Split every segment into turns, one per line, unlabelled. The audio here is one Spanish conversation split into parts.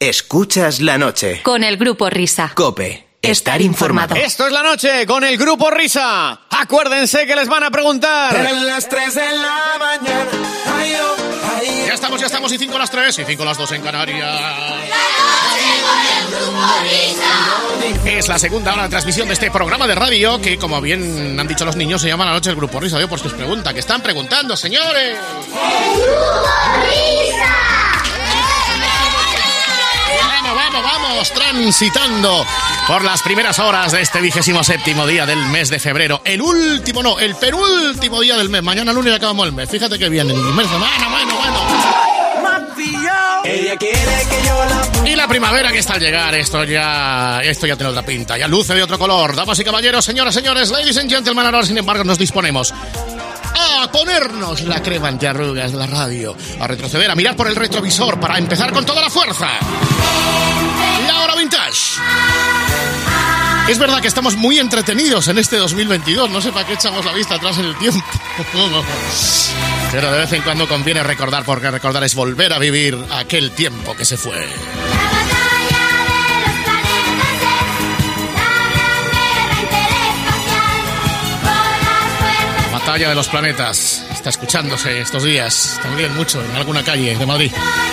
Escuchas la noche.
Con el Grupo Risa.
COPE. Estar informado.
Esto es la noche con el Grupo Risa. Acuérdense que les van a preguntar.
Eran las 3 de la mañana. Ay, oh, ay,
Ya estamos, y 5 a las 3 y 5 a las 2 en Canarias. Es la segunda hora de transmisión de este programa de radio que, como bien han dicho los niños, se llama La Noche del Grupo Risa. Digo, pues que os pregunta, que están preguntando, señores.
¡El Grupo Risa!
Vamos, transitando por las primeras horas de este 27º día del mes de febrero. El penúltimo día del mes. Mañana lunes acabamos el mes. Fíjate que viene el mes de semana, bueno.
ella quiere que yo la...
Y la primavera que está al llegar, esto ya tiene otra pinta, ya luce de otro color. Damas y caballeros, señoras, señores, ladies and gentlemen, ahora sin embargo nos disponemos a ponernos la crema antiarrugas de la radio, a retroceder, a mirar por el retrovisor para empezar con toda la fuerza. La hora vintage. Es verdad que estamos muy entretenidos en este 2022, no sé para qué echamos la vista atrás en el tiempo. Pero de vez en cuando conviene recordar, porque recordar es volver a vivir aquel tiempo que se fue. Batalla de los planetas. Está escuchándose estos días, también mucho, en alguna calle de Madrid.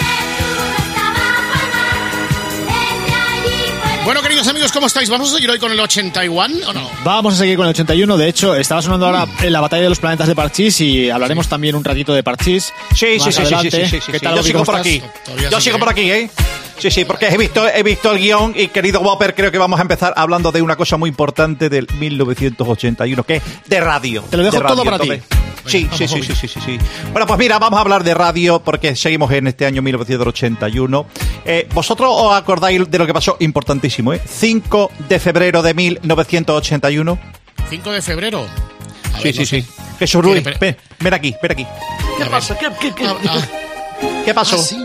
Bueno, queridos amigos, ¿cómo estáis? ¿Vamos a seguir hoy con el 81 o no?
Vamos a seguir con el 81. De hecho, estaba sonando ahora la batalla de los planetas de Parchís y hablaremos también un ratito de Parchís.
Sí.
¿Qué tal?
Yo sigo por aquí. Yo sigo por aquí, ¿eh? Sí, porque he visto el guión y, querido Whopper, creo que vamos a empezar hablando de una cosa muy importante del 1981, que es de radio.
Te lo dejo todo para ti.
Sí. Bueno, pues mira, vamos a hablar de radio porque seguimos en este año 1981. ¿Vosotros os acordáis de lo que pasó? Importantísimo, ¿eh? 5 de febrero de 1981.
5 de febrero.
Sí. Jesús Ruiz, ven aquí.
¿Qué pasa?
¿Qué pasó?
Sí.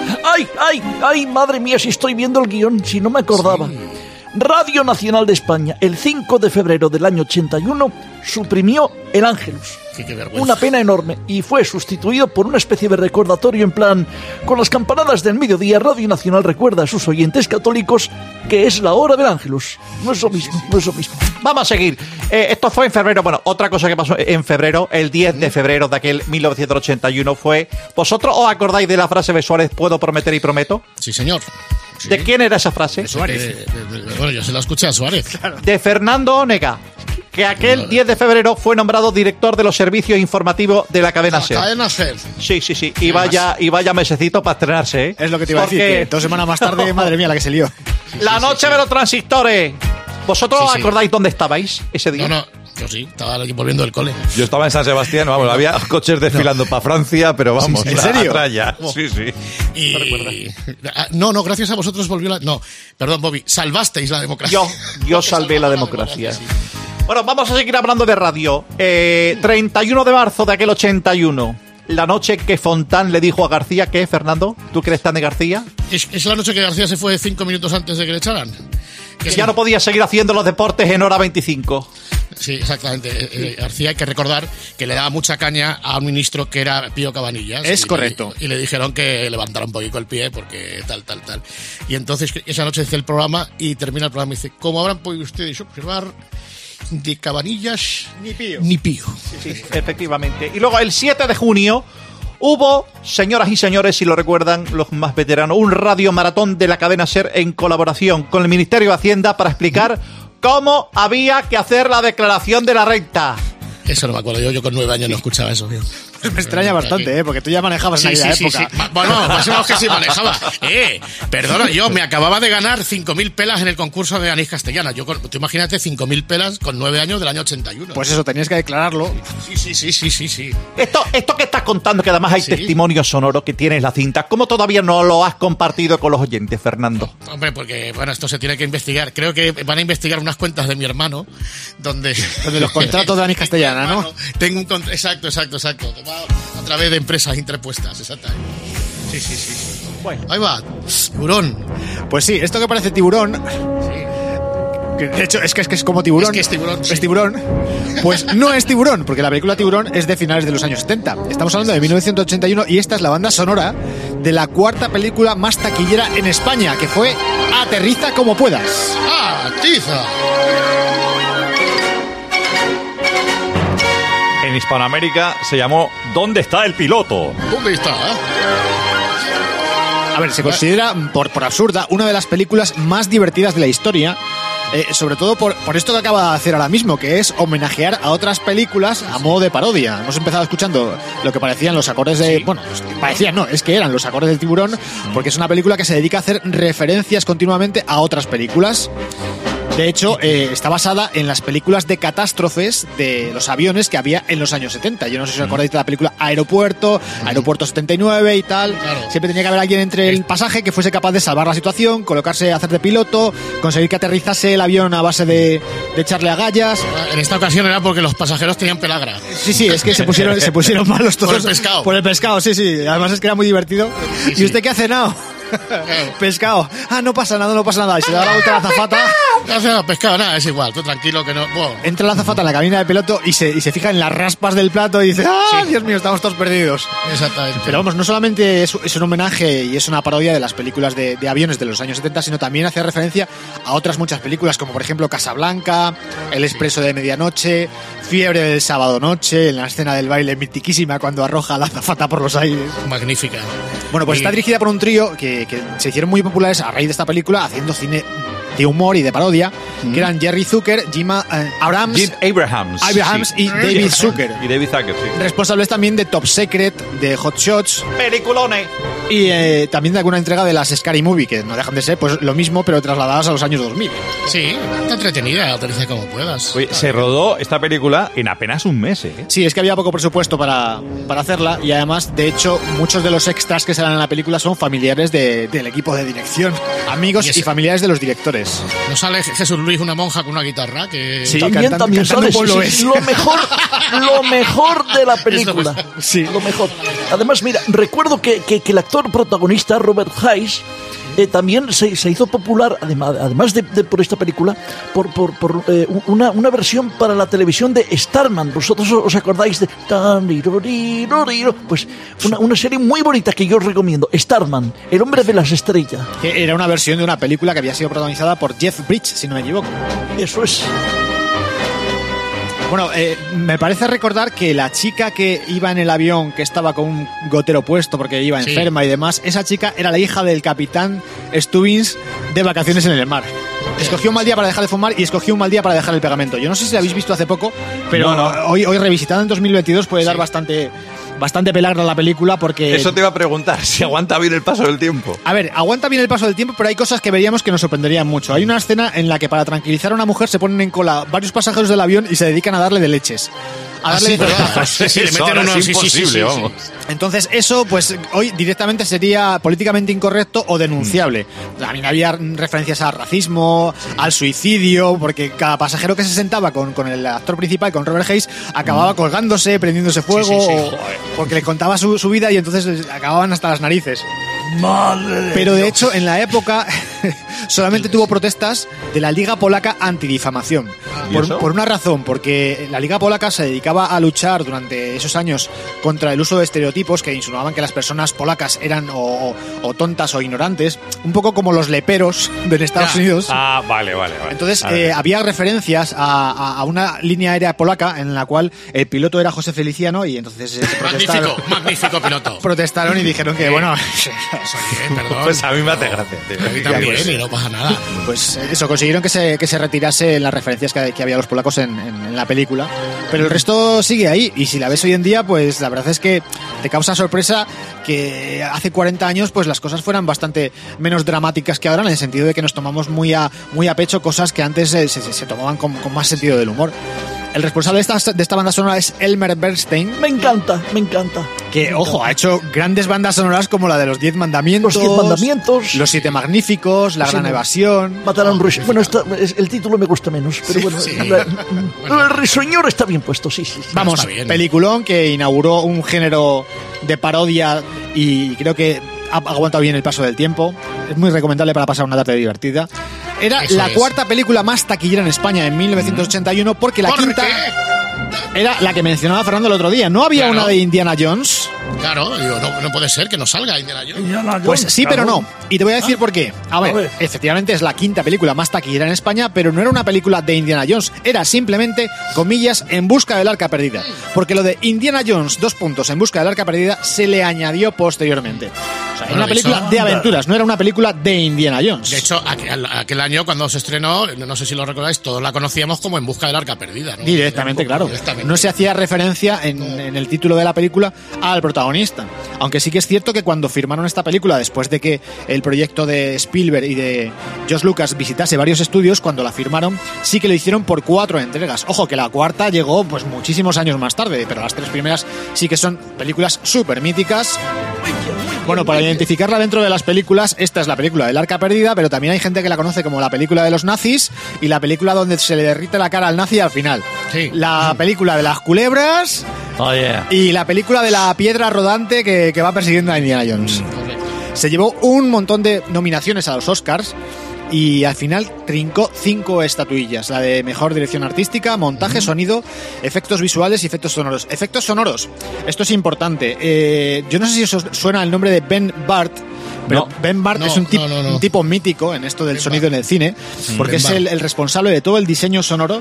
Ay, madre mía, si estoy viendo el guión, si no me acordaba.
Sí.
Radio Nacional de España, el 5 de febrero del año 81, suprimió el Ángelus.
Qué vergüenza.
Una pena enorme, y fue sustituido por una especie de recordatorio en plan, con las campanadas del mediodía, Radio Nacional recuerda a sus oyentes católicos que es la hora del Ángelus. No es lo mismo.
Vamos a seguir. Esto fue en febrero. Bueno, otra cosa que pasó en febrero, el 10 de febrero de aquel 1981 fue... ¿Vosotros os acordáis de la frase de Suárez, puedo prometer y prometo?
Sí, señor. Sí.
¿De quién era esa frase?
De Suárez. Bueno, yo se la escuché a Suárez. Claro.
De Fernando Onega, que aquel 10 de febrero fue nombrado director de los servicios informativos de la cadena SER.
Cadena SER.
Sí. Y vaya mesecito para estrenarse, ¿eh?
Es lo que te iba a decir, que 2 semanas más tarde, madre mía, la que se lió.
La noche de los transistores. ¿Vosotros os acordáis dónde estabais ese día?
No, yo sí, estaba aquí volviendo del cole.
Yo estaba en San Sebastián, vamos, había coches desfilando para Francia, pero vamos,
¿en serio?
Tralla. Sí.
Y... No, gracias a vosotros volvió la... No, perdón, Bobby, salvasteis la democracia.
Yo salvé la democracia. Bueno, vamos a seguir hablando de radio. 31 de marzo de aquel 81. La noche que Fontán le dijo a García, ¿qué, Fernando? ¿Tú crees tan de García?
Es la noche que García se fue 5 minutos antes de que le echaran.
Que ya no podía seguir haciendo los deportes en hora 25.
Sí, exactamente. García, hay que recordar que le daba mucha caña a un ministro que era Pío Cabanillas.
Es correcto.
Y le dijeron que levantara un poquito el pie porque tal. Y entonces esa noche hice el programa y termina el programa y dice, como habrán podido ustedes observar, de Cabanillas
ni Pío.
Sí, efectivamente. Y luego el 7 de junio hubo, señoras y señores, si lo recuerdan los más veteranos, un radiomaratón de la cadena SER en colaboración con el Ministerio de Hacienda para explicar cómo había que hacer la declaración de la renta.
Eso no me acuerdo, yo con 9 años no escuchaba eso, tío.
Me extraña bastante, porque tú ya manejabas en aquella época.
Sí. Bueno, más o menos que sí manejaba. Perdona, yo me acababa de ganar 5.000 pelas en el concurso de Anís Castellana. Tú imagínate 5.000 pelas con 9 años del año 81.
Pues eso, tenías que declararlo.
Sí.
Esto que estás contando, que además hay testimonio sonoro que tienes la cinta, ¿cómo todavía no lo has compartido con los oyentes, Fernando?
Hombre, porque, bueno, esto se tiene que investigar. Creo que van a investigar unas cuentas de mi hermano, donde
los contratos de Anís Castellana, ¿no?
Tengo un exacto. A través de empresas interpuestas, exactamente. Sí.
Bueno.
Ahí va, tiburón.
Pues sí, esto que parece tiburón...
Sí.
De hecho, es que es como tiburón.
Es que es tiburón.
Es tiburón. Pues no es tiburón, porque la película Tiburón es de finales de los años 70. Estamos hablando de 1981 y esta es la banda sonora de la cuarta película más taquillera en España, que fue Aterriza como puedas.
¡Atiza!
En Hispanoamérica se llamó ¿Dónde está el piloto?
¿Dónde está?
A ver, se considera, por absurda, una de las películas más divertidas de la historia. Sobre todo por esto que acaba de hacer ahora mismo, que es homenajear a otras películas a modo de parodia. Hemos empezado escuchando lo que parecían los acordes de... Bueno, parecían no, es que eran los acordes del Tiburón, porque es una película que se dedica a hacer referencias continuamente a otras películas. De hecho, está basada en las películas de catástrofes de los aviones que había en los años 70. Yo no sé si os acordáis de la película Aeropuerto 79 y tal.
Claro.
Siempre tenía que haber alguien entre el pasaje que fuese capaz de salvar la situación, colocarse a hacer de piloto, conseguir que aterrizase el avión a base de echarle agallas.
En esta ocasión era porque los pasajeros tenían pelagra.
Sí, es que se pusieron malos todos.
Por el pescado.
Por el pescado, sí. Además es que era muy divertido.
Sí.
¿Y usted qué ha cenado? Pescado. No pasa nada. Y se da la vuelta a la azafata.
No, pescado, nada, es igual. Tú tranquilo que no... Bueno.
Entra la azafata en la cabina de piloto y se fija en las raspas del plato y dice,
Sí.
Dios mío, estamos todos perdidos.
Exactamente.
Pero vamos, no solamente es un homenaje y es una parodia de las películas de aviones de los años 70, sino también hace referencia a otras muchas películas, como por ejemplo Casablanca, El Expreso de Medianoche, Fiebre del Sábado Noche, en la escena del baile mitiquísima cuando arroja la azafata por los aires.
Magnífica.
Bueno, pues está dirigida por un trío que se hicieron muy populares a raíz de esta película, haciendo cine de humor y de parodia, que eran Jerry Zucker, Jim Abrahams
Sí.
y David Zucker.
Y David Zucker, sí.
Responsables también de Top Secret, de Hot Shots
Peliculones.
y también de alguna entrega de las Scary Movie, que no dejan de ser pues lo mismo, pero trasladadas a los años 2000.
Sí, está entretenida, Aterriza como puedas.
Oye, se rodó esta película en apenas un mes, ¿eh?
Sí, es que había poco presupuesto para hacerla y además, de hecho, muchos de los extras que salen en la película son familiares del equipo de dirección, amigos y familiares de los directores.
¿No sale Jesús Luis, una monja con una guitarra? Que...
Sí,
También
cantando
sale,
Pueblo
sí,
Es.
lo mejor de la película.
Sí.
Lo mejor. Además, mira, recuerdo que el actor protagonista, Robert Hayes, también se hizo popular, además de por esta película, por una versión para la televisión de Starman. ¿Vosotros os acordáis de...? Pues una serie muy bonita que yo os recomiendo. Starman, el hombre de las estrellas.
Que era una versión de una película que había sido protagonizada por Jeff Bridges, si no me equivoco.
Eso es.
Bueno, me parece recordar que la chica que iba en el avión, que estaba con un gotero puesto porque iba
Sí.
enferma y demás, esa chica era la hija del capitán Stubbins de Vacaciones en el Mar. Escogió un mal día para dejar de fumar y escogió un mal día para dejar el pegamento. Yo no sé si la habéis visto hace poco, pero
No.
hoy revisitando en 2022 puede dar bastante pelagra la película porque...
Eso te iba a preguntar, si aguanta bien el paso del tiempo.
A ver, aguanta bien el paso del tiempo, pero hay cosas que veríamos que nos sorprenderían mucho. Hay una escena en la que para tranquilizar a una mujer se ponen en cola varios pasajeros del avión y se dedican a darle de leches. A darle de tortazos.
Sí, le
Eso
meten
ahora
unos...
es imposible, vamos.
Entonces eso, pues hoy directamente sería políticamente incorrecto o denunciable. También había referencias al racismo, al suicidio, porque cada pasajero que se sentaba con el actor principal, con Robert Hayes, acababa colgándose, prendiéndose fuego,
Sí,
o porque le contaba su vida y entonces acababan hasta las narices. Pero de hecho, en la época solamente tuvo protestas de la Liga Polaca Antidifamación.
¿Y eso?
Por una razón, porque la Liga Polaca se dedicaba a luchar durante esos años contra el uso de estereotipos que insinuaban que las personas polacas eran o tontas o ignorantes, un poco como los leperos de Estados Unidos.
Ah, vale.
Entonces
A ver.
había referencias a una línea aérea polaca en la cual el piloto era José Feliciano y entonces
Magnífico piloto.
protestaron y dijeron que bueno,
Perdón.
Pues a mí me hace gracia, tío.
A mí también, y no pasa nada.
pues eso, consiguieron que se retirase las referencias que había los polacos en la película, pero el resto sigue ahí y si la ves hoy en día, pues la verdad es que te causa sorpresa que hace 40 años pues las cosas fueran bastante menos dramáticas que ahora, en el sentido de que nos tomamos muy a pecho cosas que antes se tomaban con más sentido del humor. El responsable de esta banda sonora es Elmer Bernstein,
Me encanta.
que, ojo, ha hecho grandes bandas sonoras como la de Los 10 Mandamientos,
Los 10 Mandamientos.
Los 7 Magníficos, La
Sí,
Gran
no.
Evasión.
Matar a un ruiseñor. Bueno, el título me gusta menos, pero bueno.
sí.
El ruiseñor está bien puesto, sí.
Vamos,
está bien.
peliculón que inauguró un género de parodia y creo que ha aguantado bien el paso del tiempo. Es muy recomendable para pasar una tarde divertida. Era
Eso
la
es.
cuarta película más taquillera en España en 1981 porque la
¿Por
quinta...
qué?
era la que mencionaba Fernando el otro día. ¿No había
Claro.
una de Indiana Jones?
Claro, digo, no puede ser que no salga Indiana Jones.
Indiana Jones,
Pues sí,
claro.
pero no. Y te voy a decir por qué. A ver, efectivamente es la quinta película más taquillera en España, pero no era una película de Indiana Jones. Era simplemente, comillas, En busca del arca perdida. Porque lo de Indiana Jones, En busca del arca perdida, se le añadió posteriormente. O sea, era una
de
película
hecho,
de aventuras, no era una película de Indiana Jones.
De hecho, aquel año cuando se estrenó, no sé si lo recordáis, todos la conocíamos como En busca del arca perdida, ¿no?
Directamente, claro.
Directamente.
No se hacía referencia en el título de la película al protagonista. Aunque sí que es cierto que cuando firmaron esta película, después de que el proyecto de Spielberg y de George Lucas visitase varios estudios, cuando la firmaron, sí que lo hicieron por 4 entregas. Ojo, que la cuarta llegó pues muchísimos años más tarde, pero las 3 primeras sí que son películas súper míticas. Bueno, para identificarla dentro de las películas, esta es la película del Arca Perdida, pero también hay gente que la conoce como la película de los nazis y la película donde se le derrite la cara al nazi al final.
Sí.
La película de las culebras
Oh, yeah.
y la película de la piedra rodante que va persiguiendo a Indiana Jones. Se llevó un montón de nominaciones a los Oscars y al final trincó 5 estatuillas. La de mejor dirección artística, montaje, sonido, efectos visuales y efectos sonoros. Efectos sonoros, esto es importante. Yo no sé si os suena el nombre de Ben Bart, pero
No.
Ben Bart
No,
es un
no.
tipo mítico en esto del
Ben
sonido
Bart.
en el cine, porque
Ben
es
Bart.
el responsable de todo el diseño sonoro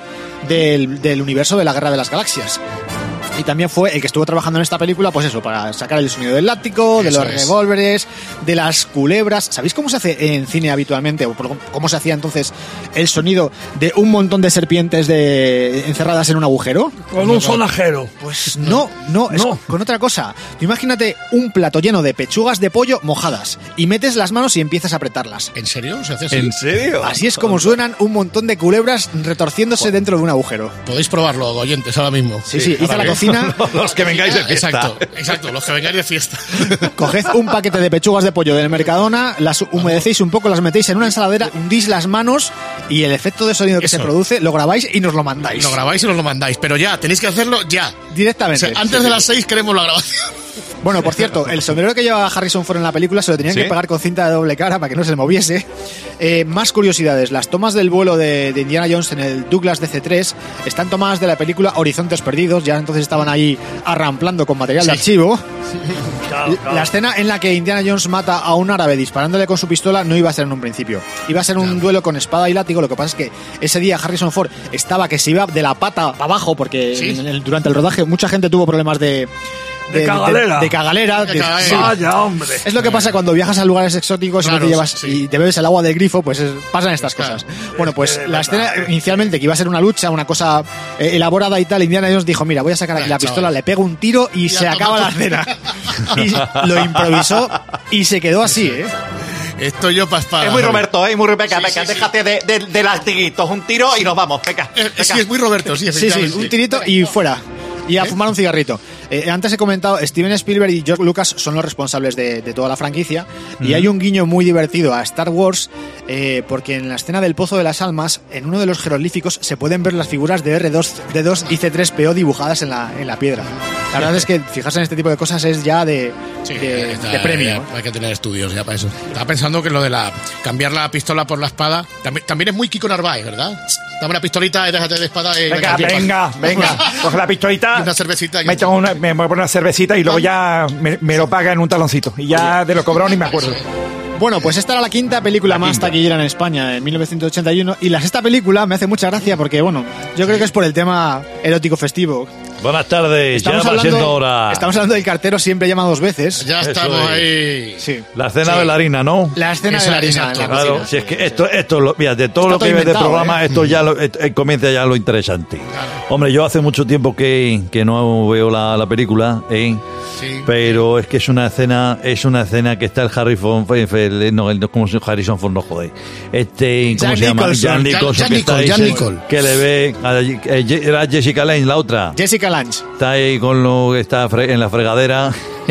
del universo de la Guerra de las Galaxias. Y también fue el que estuvo trabajando en esta película, pues eso, para sacar el sonido del látigo, de
Eso
los
es.
revólveres, de las culebras. ¿Sabéis cómo se hace en cine habitualmente? O cómo se hacía entonces el sonido de un montón de serpientes encerradas en un agujero?
Con un sonajero.
Pues no, es
No.
con otra cosa. Tú imagínate un plato lleno de pechugas de pollo mojadas y metes las manos y empiezas a apretarlas.
¿En serio? ¿Se hace así?
¿En serio?
Así es como suenan un montón de culebras retorciéndose dentro de un agujero.
Podéis probarlo, oyentes, ahora mismo.
Sí, hice la cocina.
Los que vengáis de fiesta.
Exacto, los que vengáis de fiesta.
Coged un paquete de pechugas de pollo del Mercadona, las humedecéis un poco, las metéis en una ensaladera, hundís las manos y el efecto de sonido que
Eso.
se produce lo grabáis y nos lo mandáis.
Lo grabáis y nos lo mandáis, pero ya, tenéis que hacerlo ya. O
Directamente.
sea, antes de las 6 queremos la grabación.
Bueno, por cierto, el sombrero que llevaba Harrison Ford en la película se lo tenían
¿Sí?
que pegar con cinta de doble cara para que no se moviese. Más curiosidades. Las tomas del vuelo de Indiana Jones en el Douglas DC-3 están tomadas de la película Horizontes Perdidos. Ya entonces estaban ahí arramplando con material de archivo. La escena en la que Indiana Jones mata a un árabe disparándole con su pistola no iba a ser en un principio. Iba a ser un duelo con espada y látigo. Lo que pasa es que ese día Harrison Ford estaba que se iba de la pata para abajo porque
Sí.
durante el rodaje mucha gente tuvo problemas de
cagalera.
de cagalera.
De cagalera.
Sí.
Vaya, hombre.
Es lo que pasa cuando viajas a lugares exóticos
Claro,
y no te llevas
sí.
y te bebes el agua del grifo, pues pasan estas
Claro.
cosas. Bueno, pues la escena inicialmente que iba a ser una lucha, una cosa elaborada y tal, Indiana Jones dijo, mira, voy a sacar aquí la pistola,
chaval.
le pego un tiro y
Ya,
se
toma,
acaba la
toma.
cena. Y lo improvisó y se quedó así, ¿eh?
Esto yo para espada.
Es muy Roberto, ¿eh? Muy Rebeca.
Sí,
Venga,
sí,
déjate de latiguitos. Un tiro y nos vamos. Venga.
Sí, es muy Roberto, sí,
Sí, sí,
efectivamente.
un tirito y fuera. Y a fumar un cigarrito. Antes he comentado, Steven Spielberg y George Lucas son los responsables de toda la franquicia. Y hay un guiño muy divertido a Star Wars, porque en la escena del Pozo de las Almas, en uno de los jeroglíficos, se pueden ver las figuras de R2, D2 y C3PO dibujadas en la piedra. La verdad es que fijarse en este tipo de cosas es ya de premio.
ya, hay que tener estudios ya para eso. Estaba pensando que lo de cambiar la pistola por la espada también es muy Kiko Narváez, ¿verdad? Dame una pistolita y déjate de espada. Y
Venga, coge la pistolita.
Y una cervecita.
Me voy a poner una cervecita y luego ya me lo paga en un taloncito. Y ya de lo cobrado ni me acuerdo.
Bueno, pues esta era la quinta película más taquillera en España en 1981 y la sexta película me hace mucha gracia porque, bueno, yo creo que es por el tema erótico festivo.
Buenas tardes, ya va siendo hora.
Estamos hablando del cartero siempre llama 2 veces.
Ya
Eso
estamos
es.
ahí.
Sí.
La cena
Sí.
bailarina, ¿no?
La escena de la harina.
Exacto,
en la
Claro,
cocina.
si es que mira, de todo
Está
lo
todo
que ves de
inventado,
programa,
¿eh?
esto ya comienza ya lo interesante. Hombre, yo hace mucho tiempo que no veo la película, ¿eh?
Sí.
Pero es que es una escena que está el Harrison Ford, como si Harrison Ford no jode. ¿Cómo
Jack
se llama?
Nicholson.
Jan Nicholson,
Jack
que está ahí,
Nicholson, Jack Nicholson.
que le ve, era Jessica Lange, la otra.
Jessica Lange.
Está ahí con lo que está en la fregadera.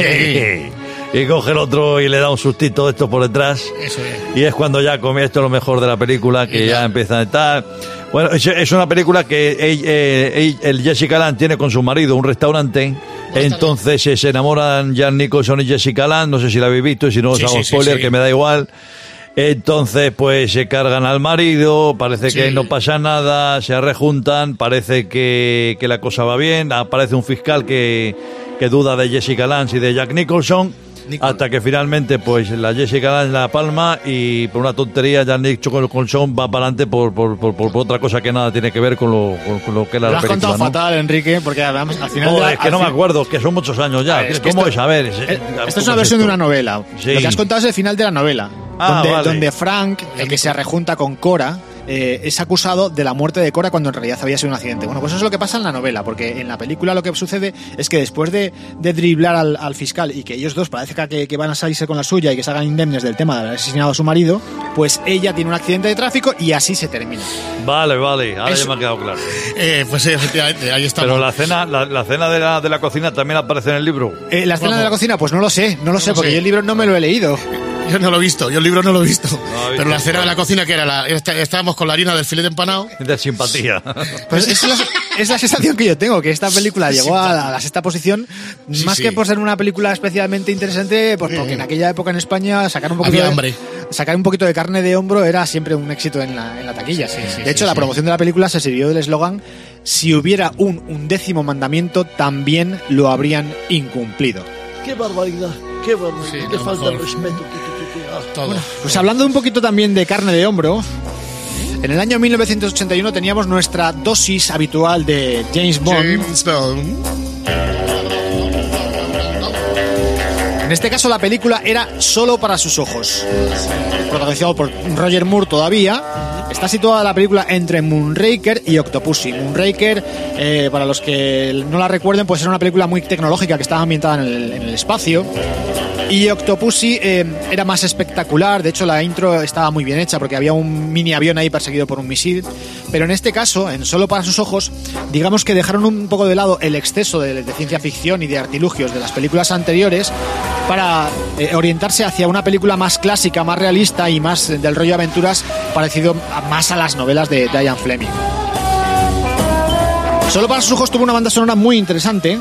Y coge el otro y le da un sustito de esto por detrás.
Eso es.
Y es cuando ya come esto lo mejor de la película, que
Y
ya
ya.
empieza a estar. Bueno, es una película que el Jessica Lange tiene con su marido un restaurante. Entonces se enamoran Jan Nicholson y Jessica Lange. No sé si la habéis visto, y si no os
Sí,
hago
sí, sí,
spoiler,
sí.
que me da igual. Entonces, pues se cargan al marido, parece que no pasa nada, se rejuntan, parece que la cosa va bien, aparece un fiscal que duda de Jessica Lange y de Jack Nicholson, hasta que finalmente pues la Jessica Lange la palma y por una tontería Jack Nicholson va para adelante por otra cosa que nada tiene que ver con lo que era la película.
Lo has contado fatal, Enrique, porque además al final...
es que no me acuerdo, que son muchos años ya. ¿Cómo es? A ver...
Esta es una versión de una novela.
Sí.
Lo que has contado es el final de la novela,
vale.
donde Frank, el que se rejunta con Cora, es acusado de la muerte de Cora cuando en realidad había sido un accidente. Bueno, pues eso es lo que pasa en la novela, porque en la película lo que sucede es que después de driblar al fiscal y que ellos dos parezca que van a salirse con la suya y que se hagan indemnes del tema de haber asesinado a su marido, pues ella tiene un accidente de tráfico y así se termina.
Vale, ahora ya me ha quedado claro.
Pues sí, efectivamente, ahí está.
Pero la cena de la cocina también aparece en el libro.
La escena de la cocina, pues no lo sé, porque yo el libro no me lo he leído.
Yo no lo he visto, yo el libro no lo he visto. Pero la escena de la cocina, que era estábamos con la harina del filete empanado.
De simpatía.
Pues es la sensación que yo tengo, que esta película llegó a la sexta posición, más que por ser una película especialmente interesante, pues porque en aquella época en España sacar un poquito de carne de hombro era siempre un éxito en la taquilla. De hecho, la promoción de la película se sirvió del eslogan: si hubiera un 11º mandamiento, también lo habrían incumplido.
¡Qué barbaridad! ¡Qué barbaridad! ¡Qué falta de respeto!
Todo.
Pues hablando un poquito también de carne de hombro, en el año 1981 teníamos nuestra dosis habitual de James Bond. En este caso la película era Solo para sus ojos, protagonizado por Roger Moore todavía. Está situada la película entre Moonraker y Octopussy. Moonraker, para los que no la recuerden, pues era una película muy tecnológica que estaba ambientada en el espacio. Y Octopussy era más espectacular. De hecho, la intro estaba muy bien hecha porque había un mini avión ahí perseguido por un misil. Pero en este caso, en Solo para sus ojos, digamos que dejaron un poco de lado el exceso de ciencia ficción y de artilugios de las películas anteriores para orientarse hacia una película más clásica, más realista y más del rollo aventuras, parecido más a las novelas de Ian Fleming. Solo para sus ojos tuvo una banda sonora muy interesante.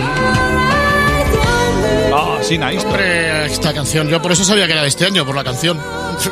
Sí, nice.
Hombre, esta canción, yo por eso sabía que era de este año, por la canción.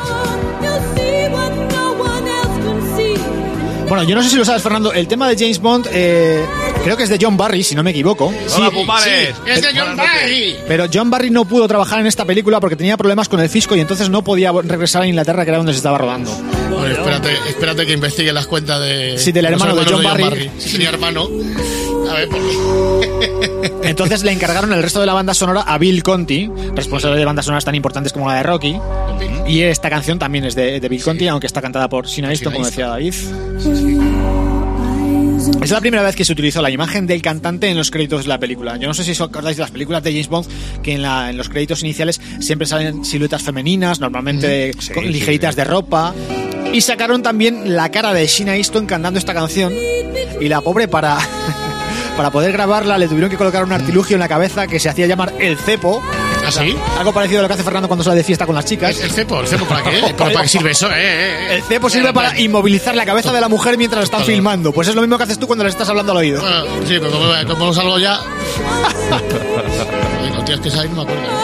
Bueno, yo no sé si lo sabes, Fernando, el tema de James Bond creo que es de John Barry, si no me equivoco.
Hola, Pumares.
Es de John Barry.
Pero John Barry no pudo trabajar en esta película porque tenía problemas con el fisco y entonces no podía regresar a Inglaterra, que era donde se estaba rodando.
Bueno, espérate que investiguen las cuentas de...
Sí, del hermano de John Barry.
Sí, tenía hermano. A ver, ¿por qué?
Entonces le encargaron el resto de la banda sonora a Bill Conti, responsable de bandas sonoras tan importantes como la de Rocky. Y esta canción también es de Bill Conti, aunque está cantada por Sean Astin, como decía David. Es la primera vez que se utilizó la imagen del cantante en los créditos de la película. Yo no sé si os acordáis de las películas de James Bond, que en los créditos iniciales siempre salen siluetas femeninas, normalmente ligeritas de ropa. Y sacaron también la cara de Sean Astin cantando esta canción. Y la pobre, para poder grabarla, le tuvieron que colocar un artilugio en la cabeza que se hacía llamar el cepo.
¿Ah, sí?
Algo parecido a lo que hace Fernando cuando sale de fiesta con las chicas.
¿El cepo para qué? ¿Para qué sirve eso?
El cepo sirve para inmovilizar la cabeza de la mujer mientras la están filmando. Pues es lo mismo que haces tú cuando le estás hablando al oído.
Bueno, sí, pero como salgo ya... Los tíos que saben no me acuerdo.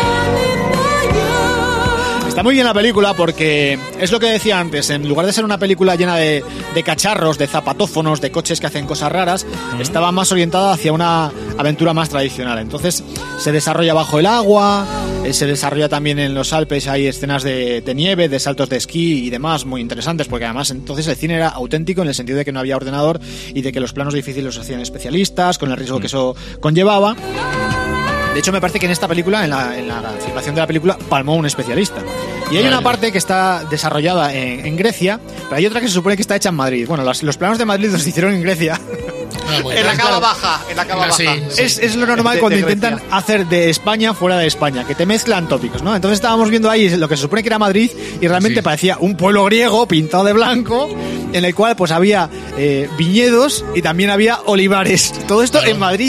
Está muy bien la película porque es lo que decía antes, en lugar de ser una película llena de cacharros, de zapatófonos, de coches que hacen cosas raras, estaba más orientada hacia una aventura más tradicional. Entonces se desarrolla bajo el agua, se desarrolla también en los Alpes, hay escenas de nieve, de saltos de esquí y demás muy interesantes, porque además entonces el cine era auténtico en el sentido de que no había ordenador y de que los planos difíciles los hacían especialistas, con el riesgo que eso conllevaba. De hecho, me parece que en esta película, en la filmación de la película, palmó un especialista. Y hay una parte que está desarrollada en Grecia, pero hay otra que se supone que está hecha en Madrid. Bueno, los planos de Madrid los hicieron en Grecia.
En la cava baja.
Sí.
Es lo normal cuando intentan hacer de España fuera de España, que te mezclan tópicos, ¿no? Entonces estábamos viendo ahí lo que se supone que era Madrid y realmente parecía un pueblo griego pintado de blanco, en el cual pues había viñedos y también había olivares. Todo esto en Madrid,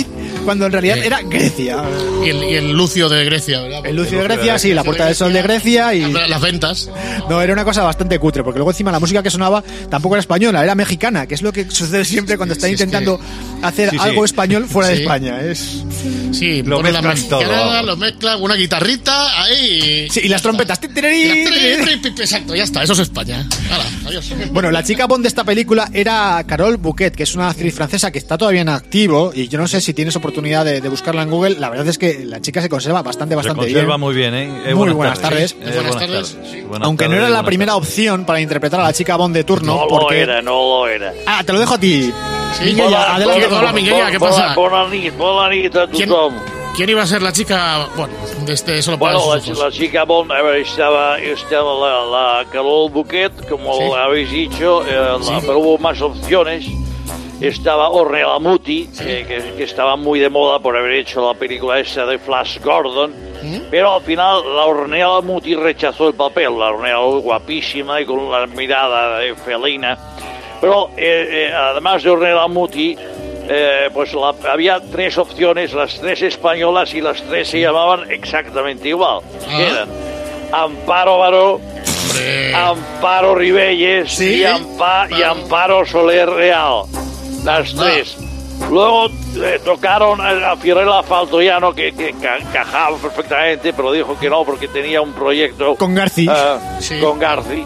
cuando en realidad era Grecia.
Y el Lucio de Grecia, ¿verdad?
El Lucio de Grecia, sí, la Puerta del Sol de Grecia y...
Las ventas.
No, era una cosa bastante cutre, porque luego encima la música que sonaba tampoco era española, era mexicana, que es lo que sucede siempre cuando están intentando hacer algo español fuera de España.
Sí,
lo
pone la
mezclan
mexicana,
todo.
lo mezclan, una guitarrita, ahí...
Sí, y las trompetas.
Exacto, ya está, eso es España. Hala, adiós.
Bueno, la chica Bond de esta película era Carole Bouquet, que es una actriz francesa que está todavía en activo, y yo no sé si tienes oportunidad de buscarla en Google. La verdad es que la chica se conserva bastante
Se conserva
bien.
muy bien, ¿eh?
Muy buenas tardes.
Buenas tardes.
Aunque no era la primera opción para interpretar a la chica Bond de turno.
No
porque...
no lo era.
Ah, te lo dejo a ti.
Sí,
Minguella, adelante.
hola, Minguella, ¿qué pasa?
Bona nit a tothom.
¿Quién iba a ser la chica? Bueno, solo para
Bueno,
sus ojos.
la chica Bond, a ver, estaba la Carole Bouquet, como habéis dicho, pero hubo más opciones. Estaba Ornella Muti, que estaba muy de moda por haber hecho la película esa de Flash Gordon, pero al final la Ornella Muti rechazó el papel. La Ornella guapísima y con una mirada felina, pero además de Ornella Muti, pues había tres opciones, las tres españolas, y las tres se llamaban exactamente igual. Eran Amparo Baró, Amparo Ribelles y Amparo Soler Real. Las tres. Luego tocaron a Fiorella Faltoiano, que encajaba perfectamente, pero dijo que no porque tenía un proyecto
con Garci.
Con Garci.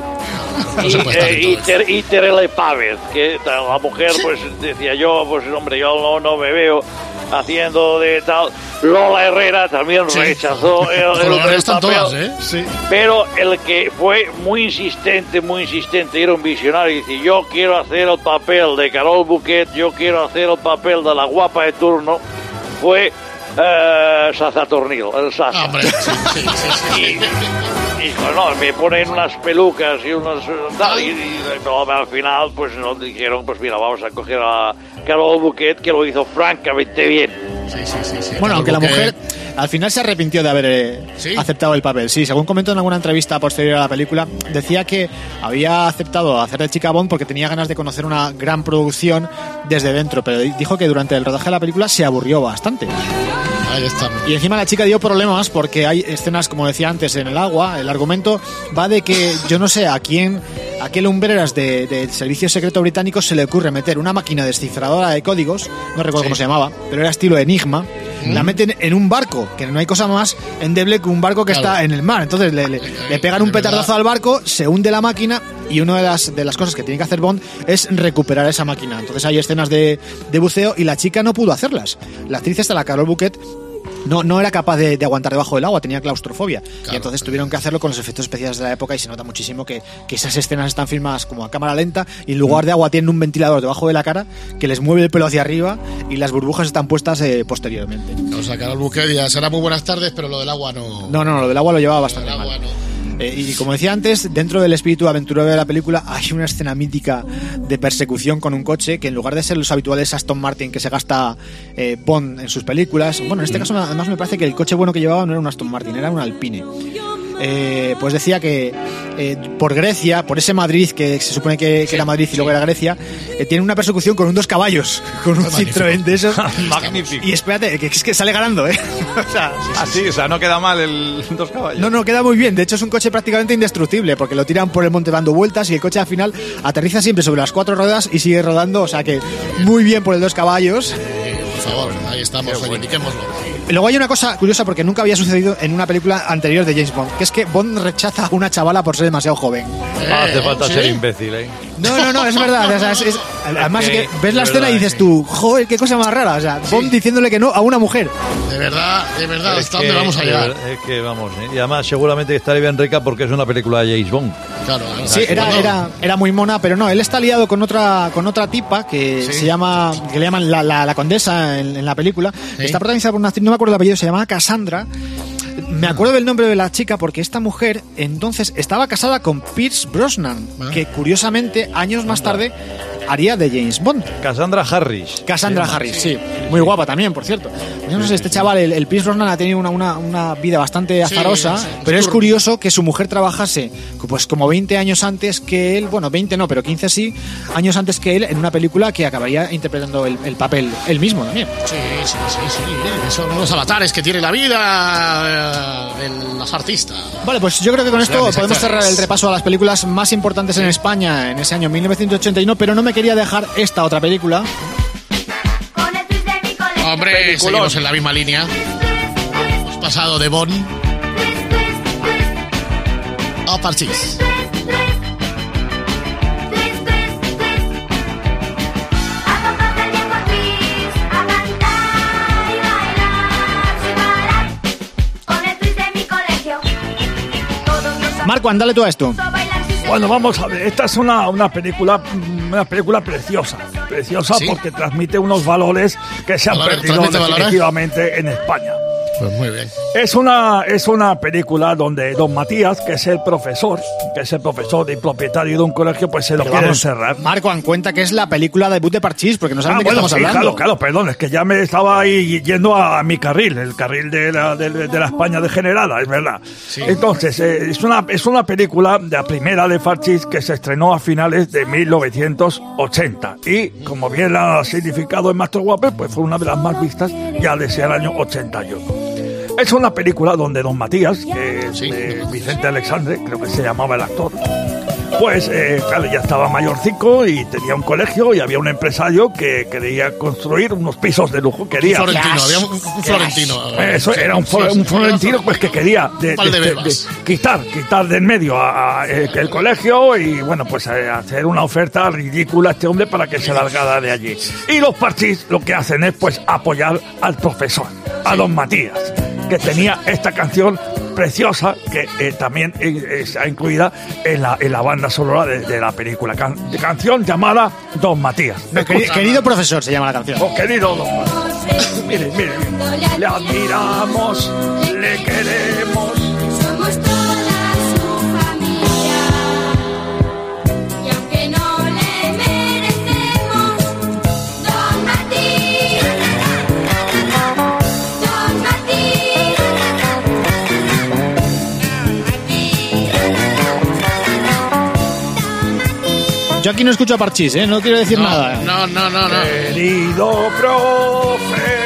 Y Terele Pávez, que la mujer pues decía yo, pues hombre, yo no me veo haciendo de tal. Lola Herrera también rechazó el papel,
todas,
pero el que fue muy insistente, era un visionario, y dice: yo quiero hacer el papel de Carole Bouquet, yo quiero hacer el papel de la guapa de turno, fue Saza Tornil, el Saza. Y bueno, me ponen unas pelucas y unos tal, y al final pues nos dijeron, pues mira, vamos a coger a Carole Bouquet, que lo hizo francamente bien.
Bueno, aunque la mujer al final se arrepintió de haber aceptado el papel. Sí, según comentó en alguna entrevista posterior a la película, decía que había aceptado hacer de chica Bond porque tenía ganas de conocer una gran producción desde dentro, pero dijo que durante el rodaje de la película se aburrió bastante.
Ahí está.
Y encima la chica dio problemas porque hay escenas, como decía antes, en el agua. El argumento va de que, yo no sé a qué lumbreras del servicio secreto británico se le ocurre meter una máquina descifradora de códigos, no recuerdo cómo se llamaba, pero era estilo Enigma. La meten en un barco, que no hay cosa más endeble que un barco que está en el mar. Entonces le pegan un petardazo al barco, se hunde la máquina, y una de las cosas que tiene que hacer Bond es recuperar esa máquina. Entonces hay escenas de buceo y la chica no pudo hacerlas. La actriz esta, la Carole Bouquet, no era capaz de aguantar debajo del agua, tenía claustrofobia. Y entonces tuvieron que hacerlo con los efectos especiales de la época, y se nota muchísimo que esas escenas están filmadas como a cámara lenta, y en lugar de agua tienen un ventilador debajo de la cara que les mueve el pelo hacia arriba, y las burbujas están puestas posteriormente.
O sea, Carole Bouquet ya será muy buenas tardes, pero lo del agua no...
No, lo del agua lo llevaba bastante mal. Y como decía antes, dentro del espíritu aventurero de la película hay una escena mítica de persecución con un coche que, en lugar de ser los habituales Aston Martin que se gasta Bond en sus películas, bueno, en este caso además me parece que el coche bueno que llevaba no era un Aston Martin, era un Alpine. Pues decía que por Grecia, por ese Madrid que se supone que era Madrid y luego era Grecia, tiene una persecución con un 2 caballos, con un Citroën de esos.
Magnífico.
Y espérate, que es que sale ganando, o sea,
o sea, no queda mal el 2 caballos.
No, queda muy bien. De hecho, es un coche prácticamente indestructible, porque lo tiran por el monte dando vueltas y el coche al final aterriza siempre sobre las 4 ruedas y sigue rodando. O sea que muy bien por el 2 caballos.
Por favor, ahí estamos, reivindiquémoslo.
Y luego hay una cosa curiosa, porque nunca había sucedido en una película anterior de James Bond, que es que Bond rechaza a una chavala por ser demasiado joven.
Hace falta ser imbécil, ¿eh?
No, es verdad. O sea, además es que ves la escena y dices tú, joder, qué cosa más rara. O sea, Bond diciéndole que no a una mujer.
De verdad, ¿hasta dónde vamos a llegar?
Es que vamos, ¿eh? Y además seguramente estaría bien rica porque es una película de James Bond.
Claro.
Sí, era muy mona, pero no, él está liado con otra tipa que se llama, que le llaman la condesa en la película. Está protagonizada por una actriz, no me acuerdo el apellido, se llamaba Cassandra. Me acuerdo del nombre de la chica porque esta mujer entonces estaba casada con Pierce Brosnan, que curiosamente años más tarde haría de James Bond.
Cassandra Harris.
Cassandra Harris, sí. Muy guapa también, por cierto. Yo no sé, este chaval, el Pierce Brosnan, ha tenido una vida bastante azarosa, pero es curioso que su mujer trabajase pues como 20 años antes que él, bueno, 20 no, pero 15 sí, años antes que él, en una película que acabaría interpretando el papel él mismo también.
Sí. Son los avatares que tiene la vida de los artistas.
Vale, pues yo creo que con esto podemos cerrar el repaso a las películas más importantes en España en ese año 1981, pero no me quería dejar esta otra película.
Hombre, seguimos en la misma línea. Hemos pasado de Bond a Parchís.
Marco, andale tú a esto.
Bueno, vamos a ver, esta es una película preciosa
¿Sí?
porque transmite unos valores que se han perdido definitivamente en España.
Pues muy bien.
Es una película donde don Matías, que es el profesor y propietario de un colegio, pues se lo quiere encerrar.
Marco, en cuenta que es la película debut de Parchís, porque no saben de qué estamos hablando.
Claro, perdón, es que ya me estaba ahí yendo a mi carril, el carril de la España degenerada, es verdad. Sí. Entonces, es una película, la primera de Parchís, que se estrenó a finales de 1980. Y, como bien ha significado en Master Guape, pues fue una de las más vistas ya desde el año 81. Es una película donde don Matías, que es Vicente Alexandre, creo que se llamaba el actor, pues claro, ya estaba mayorcico y tenía un colegio y había un empresario que quería construir unos pisos de lujo. Quería
un florentino.
Eso era un florentino pues que quería quitar de en medio el colegio y bueno, pues hacer una oferta ridícula a este hombre para que se largara de allí. Y los Parchís lo que hacen es pues apoyar al profesor, a don Matías, que tenía esta canción preciosa que también está incluida en la banda sonora de la película. Canción llamada Don Matías.
Querido profesor se llama la canción.
Oh, querido Don Matías. Mire. Le admiramos, le queremos.
Somos toda su familia. Y aunque no le merecemos, Don Matías. Don Matías.
Yo aquí no escucho a Parchís, no quiero decir nada.
No.
Querido profesor.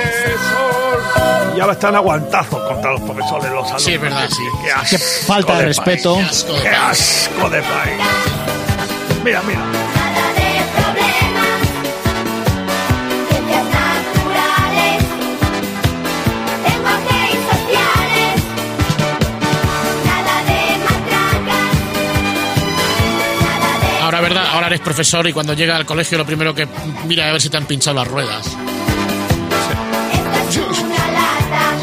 Y ahora están aguantazos contra los profesores, los alumnos.
Sí, es verdad, sí.
Qué falta de respeto.
Qué asco de país. Mira.
Nada de problemas, ciencias naturales, lenguaje y sociales, nada de matracas, nada de...
Ahora, verdad, ahora eres profesor y cuando llega al colegio lo primero que mira es a ver si te han pinchado las ruedas.
Esto es una lata.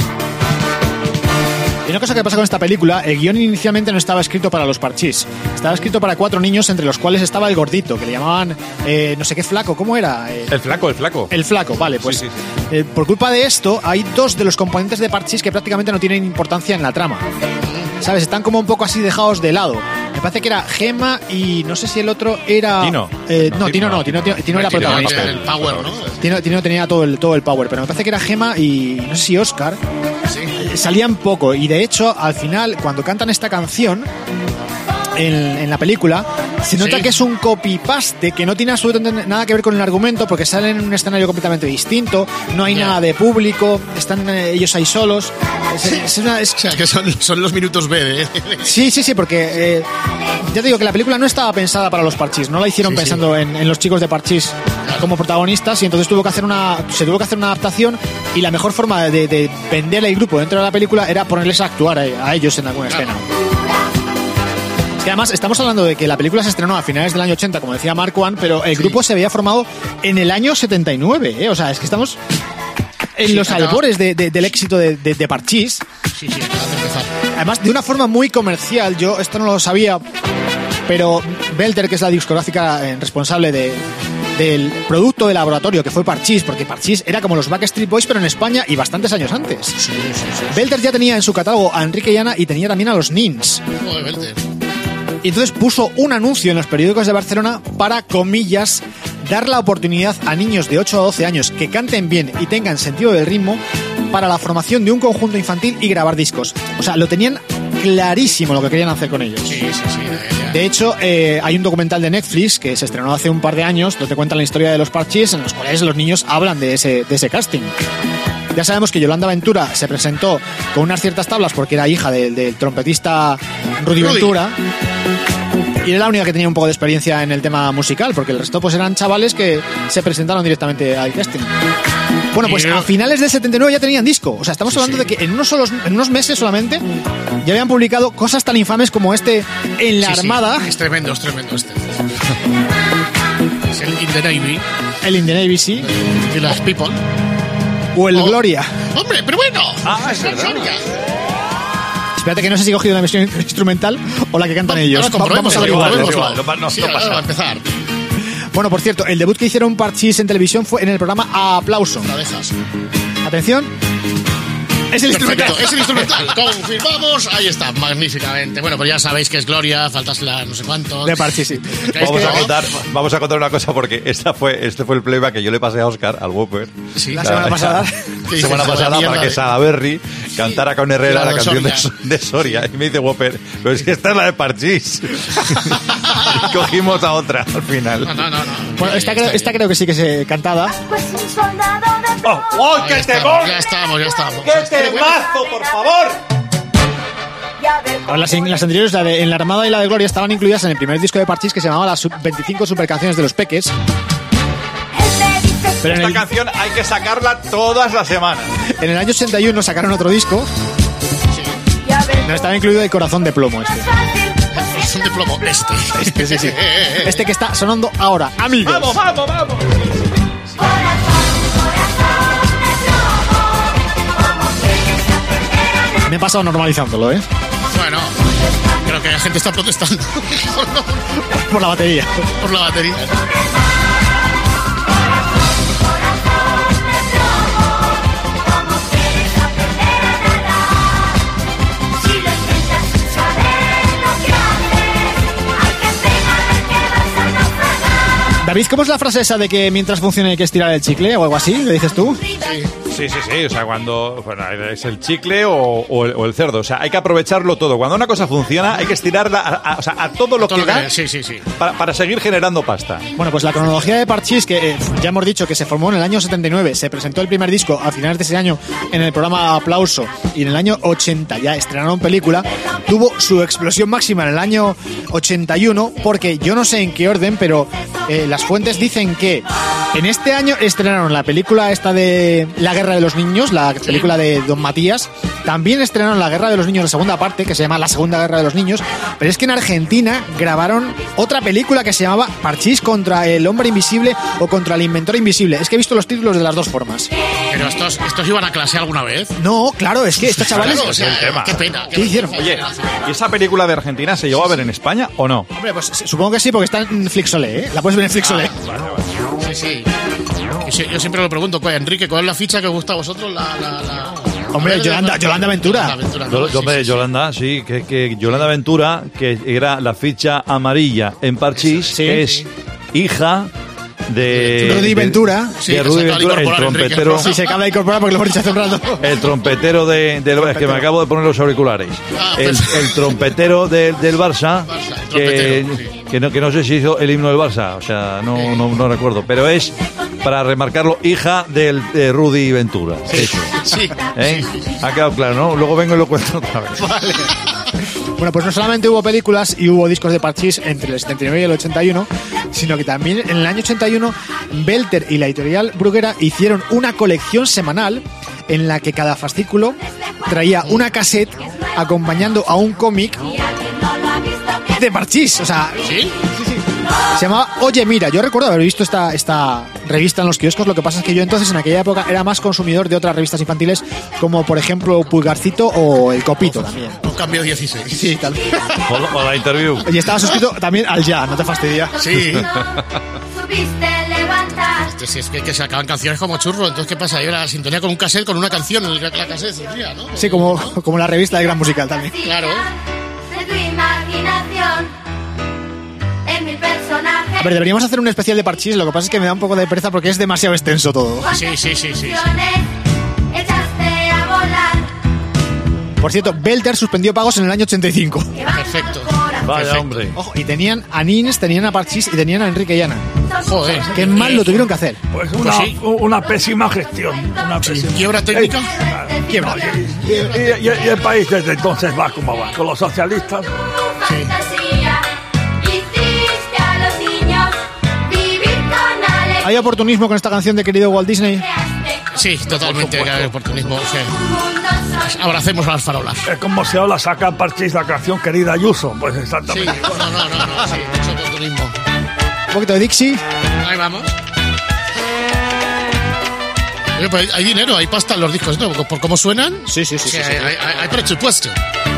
Y una cosa que pasa con esta película, el guión inicialmente no estaba escrito para los Parchís. Estaba escrito para 4 niños, entre los cuales estaba el gordito, que le llamaban no sé qué flaco. ¿Cómo era?
El flaco.
El flaco, vale, pues
Sí.
por culpa de esto hay 2 de los componentes de Parchís que prácticamente no tienen importancia en la trama. ¿Sabes? Están como un poco así dejados de lado. Me parece que era Gemma y no sé si el otro era...
Tino.
Tino era protagonista.
El power, ¿no?
Tino tenía todo el power, pero me parece que era Gemma y no sé si Oscar.
Sí.
Salían poco y de hecho al final cuando cantan esta canción en la película se nota que es un copy-paste que no tiene absolutamente nada que ver con el argumento porque salen en un escenario completamente distinto, no hay nada de público, están ellos ahí solos.
O sea, que son los minutos B, ¿eh?
Sí, porque ya te digo que la película no estaba pensada para los Parchís, no la hicieron pensando en los chicos de Parchís como protagonistas y entonces se tuvo que hacer una adaptación y la mejor forma de vender el grupo dentro de la película era ponerles a actuar a ellos en alguna escena. Es que además estamos hablando de que la película se estrenó a finales del año 80, como decía Mark One, pero el grupo se había formado en el año 79, ¿eh? O sea, es que estamos en los albores del éxito de Parchís.
Sí, acaba de empezar.
Además, de una forma muy comercial, yo esto no lo sabía, pero Belter, que es la discográfica responsable del producto de laboratorio que fue Parchís, porque Parchís era como los Backstreet Boys, pero en España y bastantes años antes.
Sí.
Belter ya tenía en su catálogo a Enrique y Ana y tenía también a los Nins.
Joder, Belter.
Y entonces puso un anuncio en los periódicos de Barcelona para, comillas, dar la oportunidad a niños de 8 a 12 años que canten bien y tengan sentido del ritmo para la formación de un conjunto infantil y grabar discos. O sea, lo tenían clarísimo lo que querían hacer con ellos.
Sí.
De hecho, hay un documental de Netflix que se estrenó hace un par de años donde cuentan la historia de los Parchís, en los cuales los niños hablan de ese casting. Ya sabemos que Yolanda Ventura se presentó con unas ciertas tablas porque era hija del trompetista Rudy Ventura. Y era la única que tenía un poco de experiencia en el tema musical, porque el resto pues eran chavales que se presentaron directamente al casting. Bueno, pues a finales del 79 ya tenían disco. O sea, estamos hablando de que en unos meses solamente ya habían publicado cosas tan infames como este En la Armada.
Es tremendo este. Es el In the Navy.
El In the Navy, sí.
De las People.
O el Gloria.
¡Hombre, pero bueno!
Es verdad. Espérate que no sé si he cogido la versión instrumental o la que cantan ellos. Vamos a averiguarlo.
No pasa a empezar.
Bueno, por cierto, el debut que hicieron Parchís en televisión fue en el programa Aplauso.
La dejas.
Atención. Es el instrumental.
Es el instrumental. Confirmamos. Ahí está, magníficamente. Bueno, pues ya sabéis que es Gloria, faltas la no sé cuánto.
De Parchís, sí.
Vamos a contar una cosa porque este fue el playback que yo le pasé a Oscar, al Whopper.
Sí, la semana pasada.
La semana pasada para que Salaberry cantara con Herrera la canción de Soria. Y me dice Whopper, pero es que esta es la de Parchís. Y cogimos a otra al final.
No.
Bueno, esta creo que sí que es cantada.
Pues un soldado de
¡Oh, qué temor!
Ya estamos.
¡Qué temazo, por favor!
Las anteriores, la de En la Armada y la de Gloria, estaban incluidas en el primer disco de Parchís que se llamaba las 25 supercanciones de los Peques. Pero
Esta canción hay que sacarla todas las semanas.
En el año 81 sacaron otro disco. No estaba incluido El Corazón de Plomo.
Son de plomo.
Sí. Este que está sonando ahora, amigos.
¡Vamos!
Me he pasado normalizándolo, ¿eh?
Bueno, creo que la gente está protestando.
Por la batería.
Por la batería.
David, ¿cómo es la frase esa de que mientras funcione hay que estirar el chicle o algo así? ¿Le dices tú?
Sí. O sea, cuando es el chicle o el cerdo. O sea, hay que aprovecharlo todo. Cuando una cosa funciona, hay que estirarla a todo lo que da.
Sí.
Para seguir generando pasta.
Bueno, pues la cronología de Parchís, que ya hemos dicho que se formó en el año 79, se presentó el primer disco a finales de ese año en el programa Aplauso, y en el año 80 ya estrenaron película, tuvo su explosión máxima en el año 81, porque yo no sé en qué orden, pero las fuentes dicen que en este año estrenaron la película esta de La Guerra de los Niños, la película de Don Matías. También estrenaron La Guerra de los Niños, la segunda parte, que se llama La Segunda Guerra de los Niños. Pero es que en Argentina grabaron otra película que se llamaba Parchís contra el Hombre Invisible o contra el Inventor Invisible. Es que he visto los títulos de las dos formas.
Pero estos iban a clase alguna vez.
No, claro, es que estos chavales...
Claro, o sea, el tema. Qué pena.
¿Qué hicieron?
Oye, ¿y esa película de Argentina se llegó a ver en España o no?
Hombre, pues supongo que sí, porque está en Flixolé, ¿eh? La puedes ver en Flixolé.
Sí. Yo siempre lo pregunto, pues, Enrique, ¿cuál es la ficha que os gusta a vosotros?
Hombre, Yolanda Ventura.
Yolanda, sí, que Yolanda Ventura, que era la ficha amarilla en Parchís, que es hija de
Rudy Ventura.
De Rudy Ventura, el trompetero.
Sí, se acaba de incorporar porque lo hemos dicho hace un rato.
El trompetero es que me acabo de poner los auriculares. El trompetero del Barça, que no sé si hizo el himno del Barça, o sea, no recuerdo, pero es, para remarcarlo, hija de Rudy Ventura.
Sí.
Ha quedado claro, ¿no? Luego vengo y lo cuento otra vez.
Vale.
Bueno, pues no solamente hubo películas y hubo discos de Parchís entre el 79 y el 81, sino que también en el año 81 Belter y la editorial Bruguera hicieron una colección semanal en la que cada fascículo traía una cassette acompañando a un cómic de Parchís. O sea,
¿sí?
Se llamaba Oye Mira. Yo recuerdo haber visto esta revista en los kioscos. Lo que pasa es que yo entonces en aquella época era más consumidor de otras revistas infantiles, como por ejemplo Pulgarcito o El Copito también.
Un cambio 16.
Sí, tal vez.
O la Interview.
Y estaba suscrito también al Ya, no te fastidia.
Sí.
Subiste, levantaste.
Si es que se acaban canciones como churro, entonces ¿qué pasa? Yo era la sintonía con un cassette, con una canción en la cassette surgía, ¿no?
Sí, como la revista de Gran Musical también.
Claro.
De tu imaginación en mil personajes.
A ver, deberíamos hacer un especial de Parchís, lo que pasa es que me da un poco de pereza porque es demasiado extenso todo.
Sí.
Echaste a volar.
Por cierto, Belter suspendió pagos en el año 85.
Perfecto.
Vaya, hombre.
Ojo, y tenían a Nins, tenían a Parchís y tenían a Enrique Llana.
Joder.
Qué mal lo tuvieron que hacer.
Pues
sí.
una pésima gestión. Una pésima.
¿Quiebra técnica?
Quiebra.
Y el país desde entonces va como va, con los socialistas.
Fantasía. Hiciste a los niños vivir con alegría.
¿Hay oportunismo con esta canción de querido Walt Disney?
Sí, totalmente. Hay oportunismo. Sí. Abracemos las farolas.
Es como si ahora saca Parchís la canción Querida Ayuso. Pues
Sí,
exactamente.
no, sí, mucho oportunismo.
Un poquito de Dixie.
Ahí vamos. Oye, pues hay dinero, hay pasta en los discos, ¿no? ¿Por cómo suenan?
Sí.
Hay presupuesto.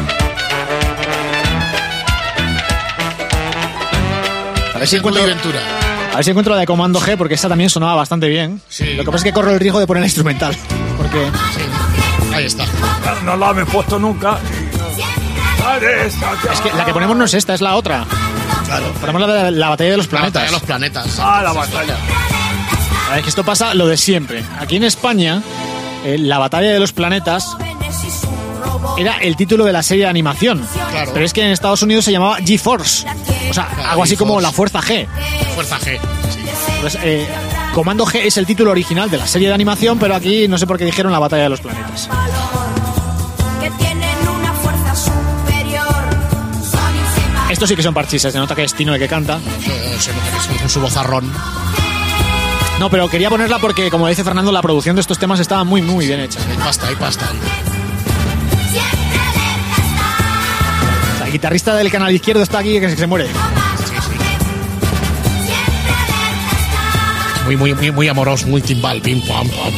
A ver si encuentro...
Ventura.
A ver si encuentro la de Comando G, porque esta también sonaba bastante bien.
Sí.
Lo que pasa es que corro el riesgo de poner la instrumental. Porque...
Sí. Ahí está.
No la han puesto nunca.
Es que la que ponemos no es esta, es la otra.
Claro.
Ponemos la de la batalla de los
La batalla
planetas.
de los planetas.
La batalla.
A ver, que esto pasa lo de siempre. Aquí en España, la batalla de los planetas era el título de la serie de animación.
Claro.
Pero es que en Estados Unidos se llamaba G-Force. O sea,
Claro,
algo así como
G-Force.
la Fuerza G.
Fuerza G.
Pues, Comando G es el título original de la serie de animación, pero aquí no sé por qué dijeron la batalla de los planetas.
Que tienen una fuerza superior. Son insepables.
Estos sí que son parchises, se nota que es Tino el que canta.
Se nota que es con su vozarrón.
No, pero quería ponerla porque, como dice Fernando, la producción de estos temas estaba muy, muy bien hecha.
Hay pasta.
O sea, el guitarrista del canal izquierdo está aquí que se muere.
Muy amoroso, muy timbal. Pim, pam, pam.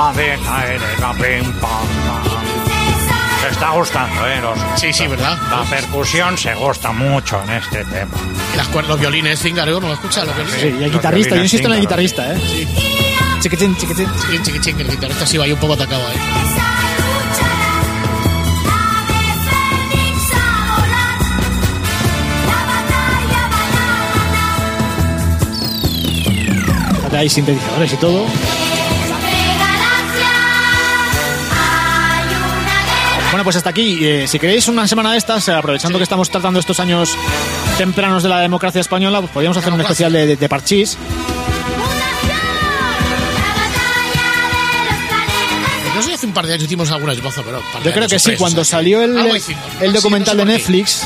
Se está gustando, ¿eh?
Sí, ¿verdad?
La percusión se gusta mucho en este tema.
Y los violines, Zingaro, ¿no lo escuchas? Los violines.
Sí, y el guitarrista, yo insisto en el guitarrista, ¿eh?
Sí.
Chiquitín.
Chiquitín, el guitarrista sí va ahí un poco atacado ahí.
Acá hay sintetizadores y todo. Bueno, pues hasta aquí. Si queréis una semana de estas, aprovechando que estamos tratando estos años tempranos de la democracia española, pues podríamos hacer un especial de Parchís.
No sé si hace un par de años hicimos alguna esbozo, pero...
Yo creo que sí, cuando salió el documental de Netflix...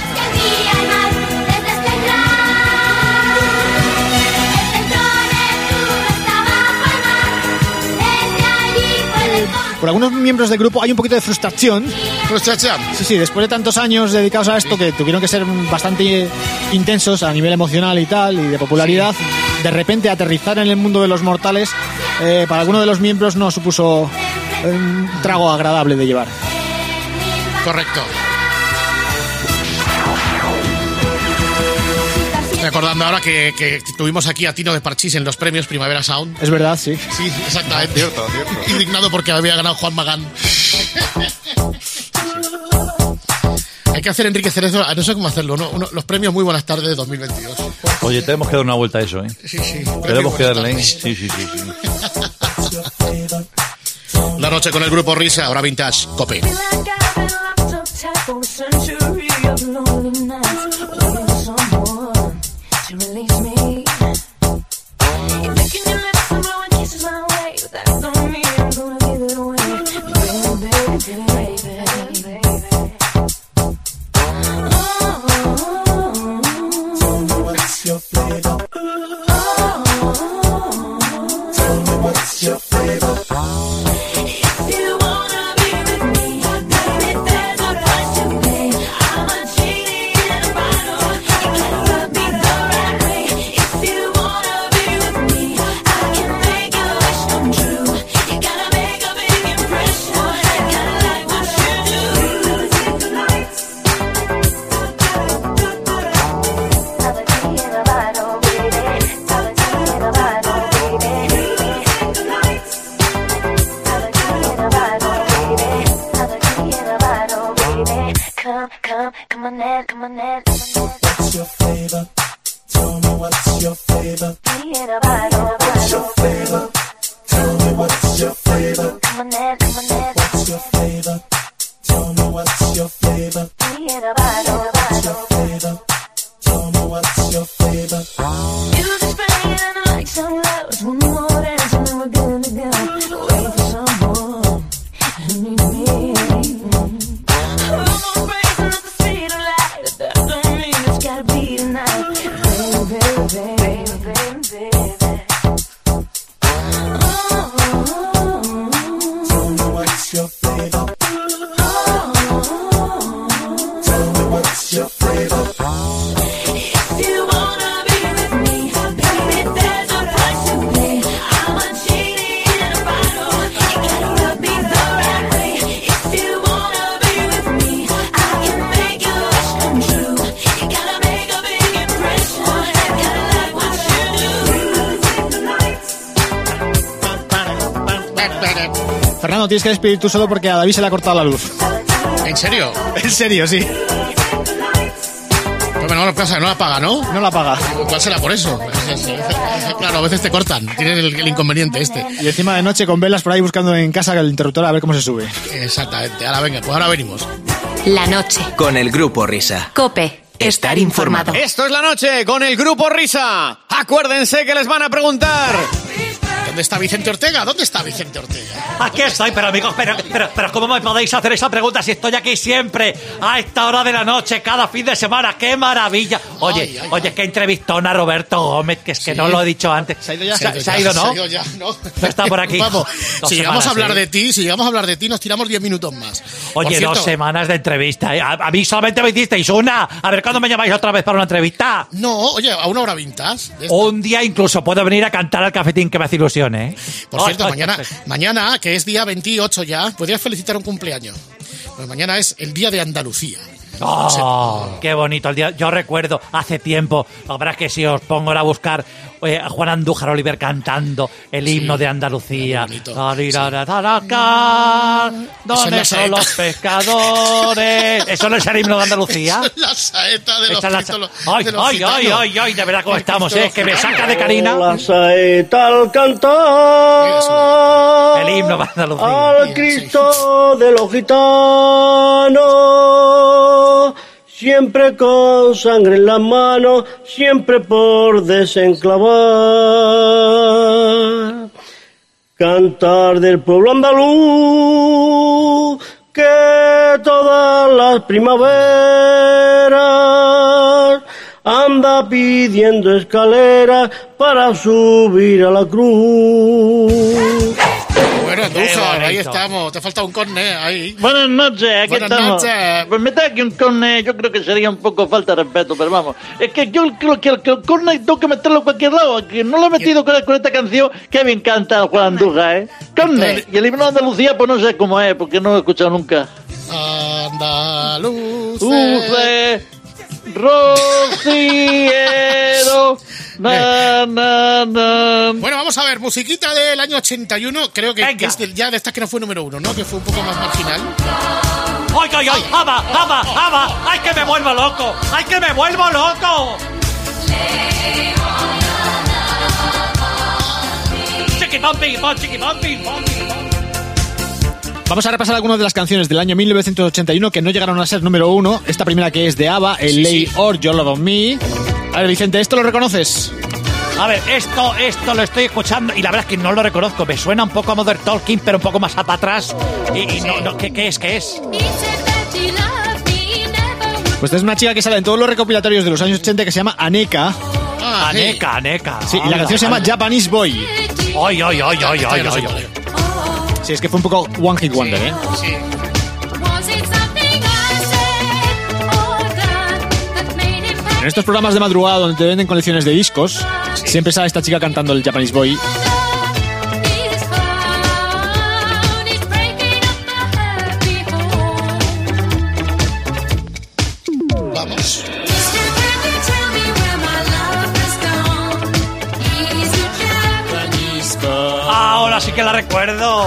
Por algunos miembros del grupo hay un poquito de frustración.
¿Frustración?
Sí, después de tantos años dedicados a esto, que tuvieron que ser bastante intensos a nivel emocional y tal, y de popularidad, de repente aterrizar en el mundo de los mortales, para algunos de los miembros no supuso un trago agradable de llevar.
Correcto. Recordando ahora que tuvimos aquí a Tino de Parchís en los premios Primavera Sound.
Es verdad, sí.
Sí, exactamente.
Cierto.
Indignado porque había ganado Juan Magán. Hay que hacer Enrique Cerezo, no sé cómo hacerlo, ¿no? Los premios Muy Buenas Tardes de 2022.
Oye, tenemos que dar una vuelta a eso, ¿eh?
Sí.
Tenemos que darle, ¿eh?
Sí.
Sí.
La noche con el grupo Risa, ahora Vintage, Cope.
To release me. You're licking your lips and blowing kisses my way, but that don't mean I'm gonna give it away. Baby. Tell me what's your flavor. Tell me what's your flavor. If you wanna be with me, baby, there's a price to pay. I'm a cheat.
Fernando, tienes que despedir tú solo porque a David se le ha cortado la luz.
¿En serio?
En serio, sí.
Pues no pasa, no la paga, ¿no?
No la paga.
¿Cuál será por eso? Claro, a veces te cortan. Tienen el inconveniente este.
Y encima de noche con velas por ahí buscando en casa el interruptor a ver cómo se sube.
Exactamente. Ahora venga, pues ahora venimos.
La noche. Con el Grupo Risa. COPE. Estar informado.
Esto es La Noche con el Grupo Risa. Acuérdense que les van a preguntar...
¿Dónde está Vicente Ortega? ¿Dónde está Vicente Ortega?
Aquí estoy, pero amigos, pero ¿cómo me podéis hacer esa pregunta si estoy aquí siempre a esta hora de la noche, cada fin de semana? ¡Qué maravilla! Oye, qué entrevistón a Roberto Gómez, que es que no lo he dicho antes. ¿Se ha ido ya? ¿Se ha ido, no?
Se ha ido ya, ¿no?
No está por aquí.
Vamos, si llegamos a hablar de ti, nos tiramos 10 minutos más.
Oye, 2 semanas de entrevista. A mí solamente me hicisteis una. A ver, ¿cuándo me llamáis otra vez para una entrevista?
No, oye, a una hora vintage.
Un día incluso puedo venir a cantar al cafetín que me hace ilusión, ¿eh?
Por cierto, mañana, que es día 28 ya, podrías felicitar un cumpleaños. Pues mañana es el Día de Andalucía.
¡Oh, qué bonito el día! Yo recuerdo hace tiempo, la verdad es que si os pongo ahora a buscar a Juan Andújar Oliver cantando el himno de Andalucía. ¿Dónde son los pescadores? ¿Eso no es el himno de Andalucía?
La saeta de los gitanos.
¡Ay! De verdad cómo estamos, es que me saca de Karina.
La saeta al cantar.
El himno de Andalucía.
Al Cristo de los gitanos. Siempre con sangre en las manos, siempre por desenclavar. Cantar del pueblo andaluz, que todas las primaveras anda pidiendo escaleras para subir a la cruz.
Bueno, Andújar, ahí estamos. Te falta un corne ahí.
Buenas noches, aquí estamos. Pues meter aquí un corne, yo creo que sería un poco falta de respeto, pero vamos. Es que yo creo que el corne tengo que meterlo a cualquier lado. Que no lo he metido con esta canción. Que bien canta Juan Andújar, ¿eh? Corne. Y el himno de Andalucía, pues no sé cómo es, porque no lo he escuchado nunca.
Andaluce.
Rociero.
Bueno, vamos a ver, musiquita del año 81, creo que es ya de estas que no fue número 1, ¿no? Que fue un poco más marginal.
¡Ay! ¡Ama! ¡Ay, que me vuelvo loco! ¡Ay, que me vuelvo loco!
Vamos a repasar algunas de las canciones del año 1981 que no llegaron a ser número 1. Esta primera que es de ABBA, el Lay or Your Love on Me. A ver, Vicente, ¿esto lo reconoces?
A ver, esto lo estoy escuchando y la verdad es que no lo reconozco. Me suena un poco a Modern Talking, pero un poco más para atrás. Y no, ¿qué es?
Pues es una chica que sale en todos los recopilatorios de los años 80 que se llama Aneka.
Aneka.
Sí, y la canción se llama Japanese Boy.
Ay.
Sí, es que fue un poco One Hit Wonder, ¿eh?
Sí.
En estos programas de madrugada donde te venden colecciones de discos, siempre sale esta chica cantando el Japanese Boy.
Vamos.
Ahora sí que la recuerdo.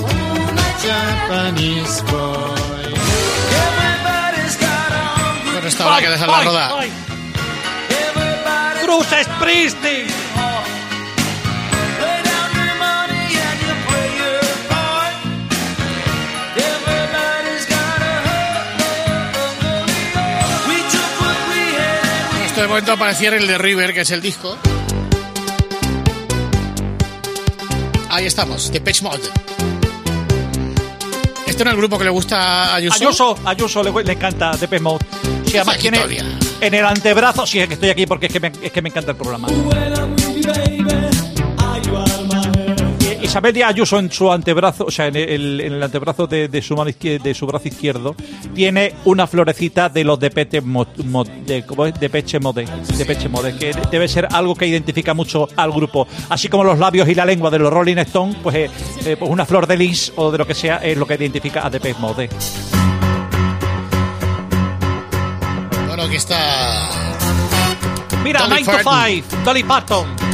Japanese Boy.
Esto habrá que dejarla rodar.
Bruce Springsteen.
De momento apareciera el de River, que es el disco. Ahí estamos, Depeche Mode. ¿Este no es el grupo que le gusta a Ayuso?
Ayuso le encanta Depeche Mode. Sí, además
tiene
en el antebrazo. Sí, es que estoy aquí porque es que me encanta el programa. Isabel Díaz Ayuso en su antebrazo, o sea, en el antebrazo de su mano izquierda, de su brazo izquierdo, tiene una florecita de los Depeche Mode, que debe ser algo que identifica mucho al grupo. Así como los labios y la lengua de los Rolling Stones, pues una flor de lis o de lo que sea es lo que identifica a Depeche Mode.
Bueno, aquí está.
Mira, 9 to 5, Dolly Parton.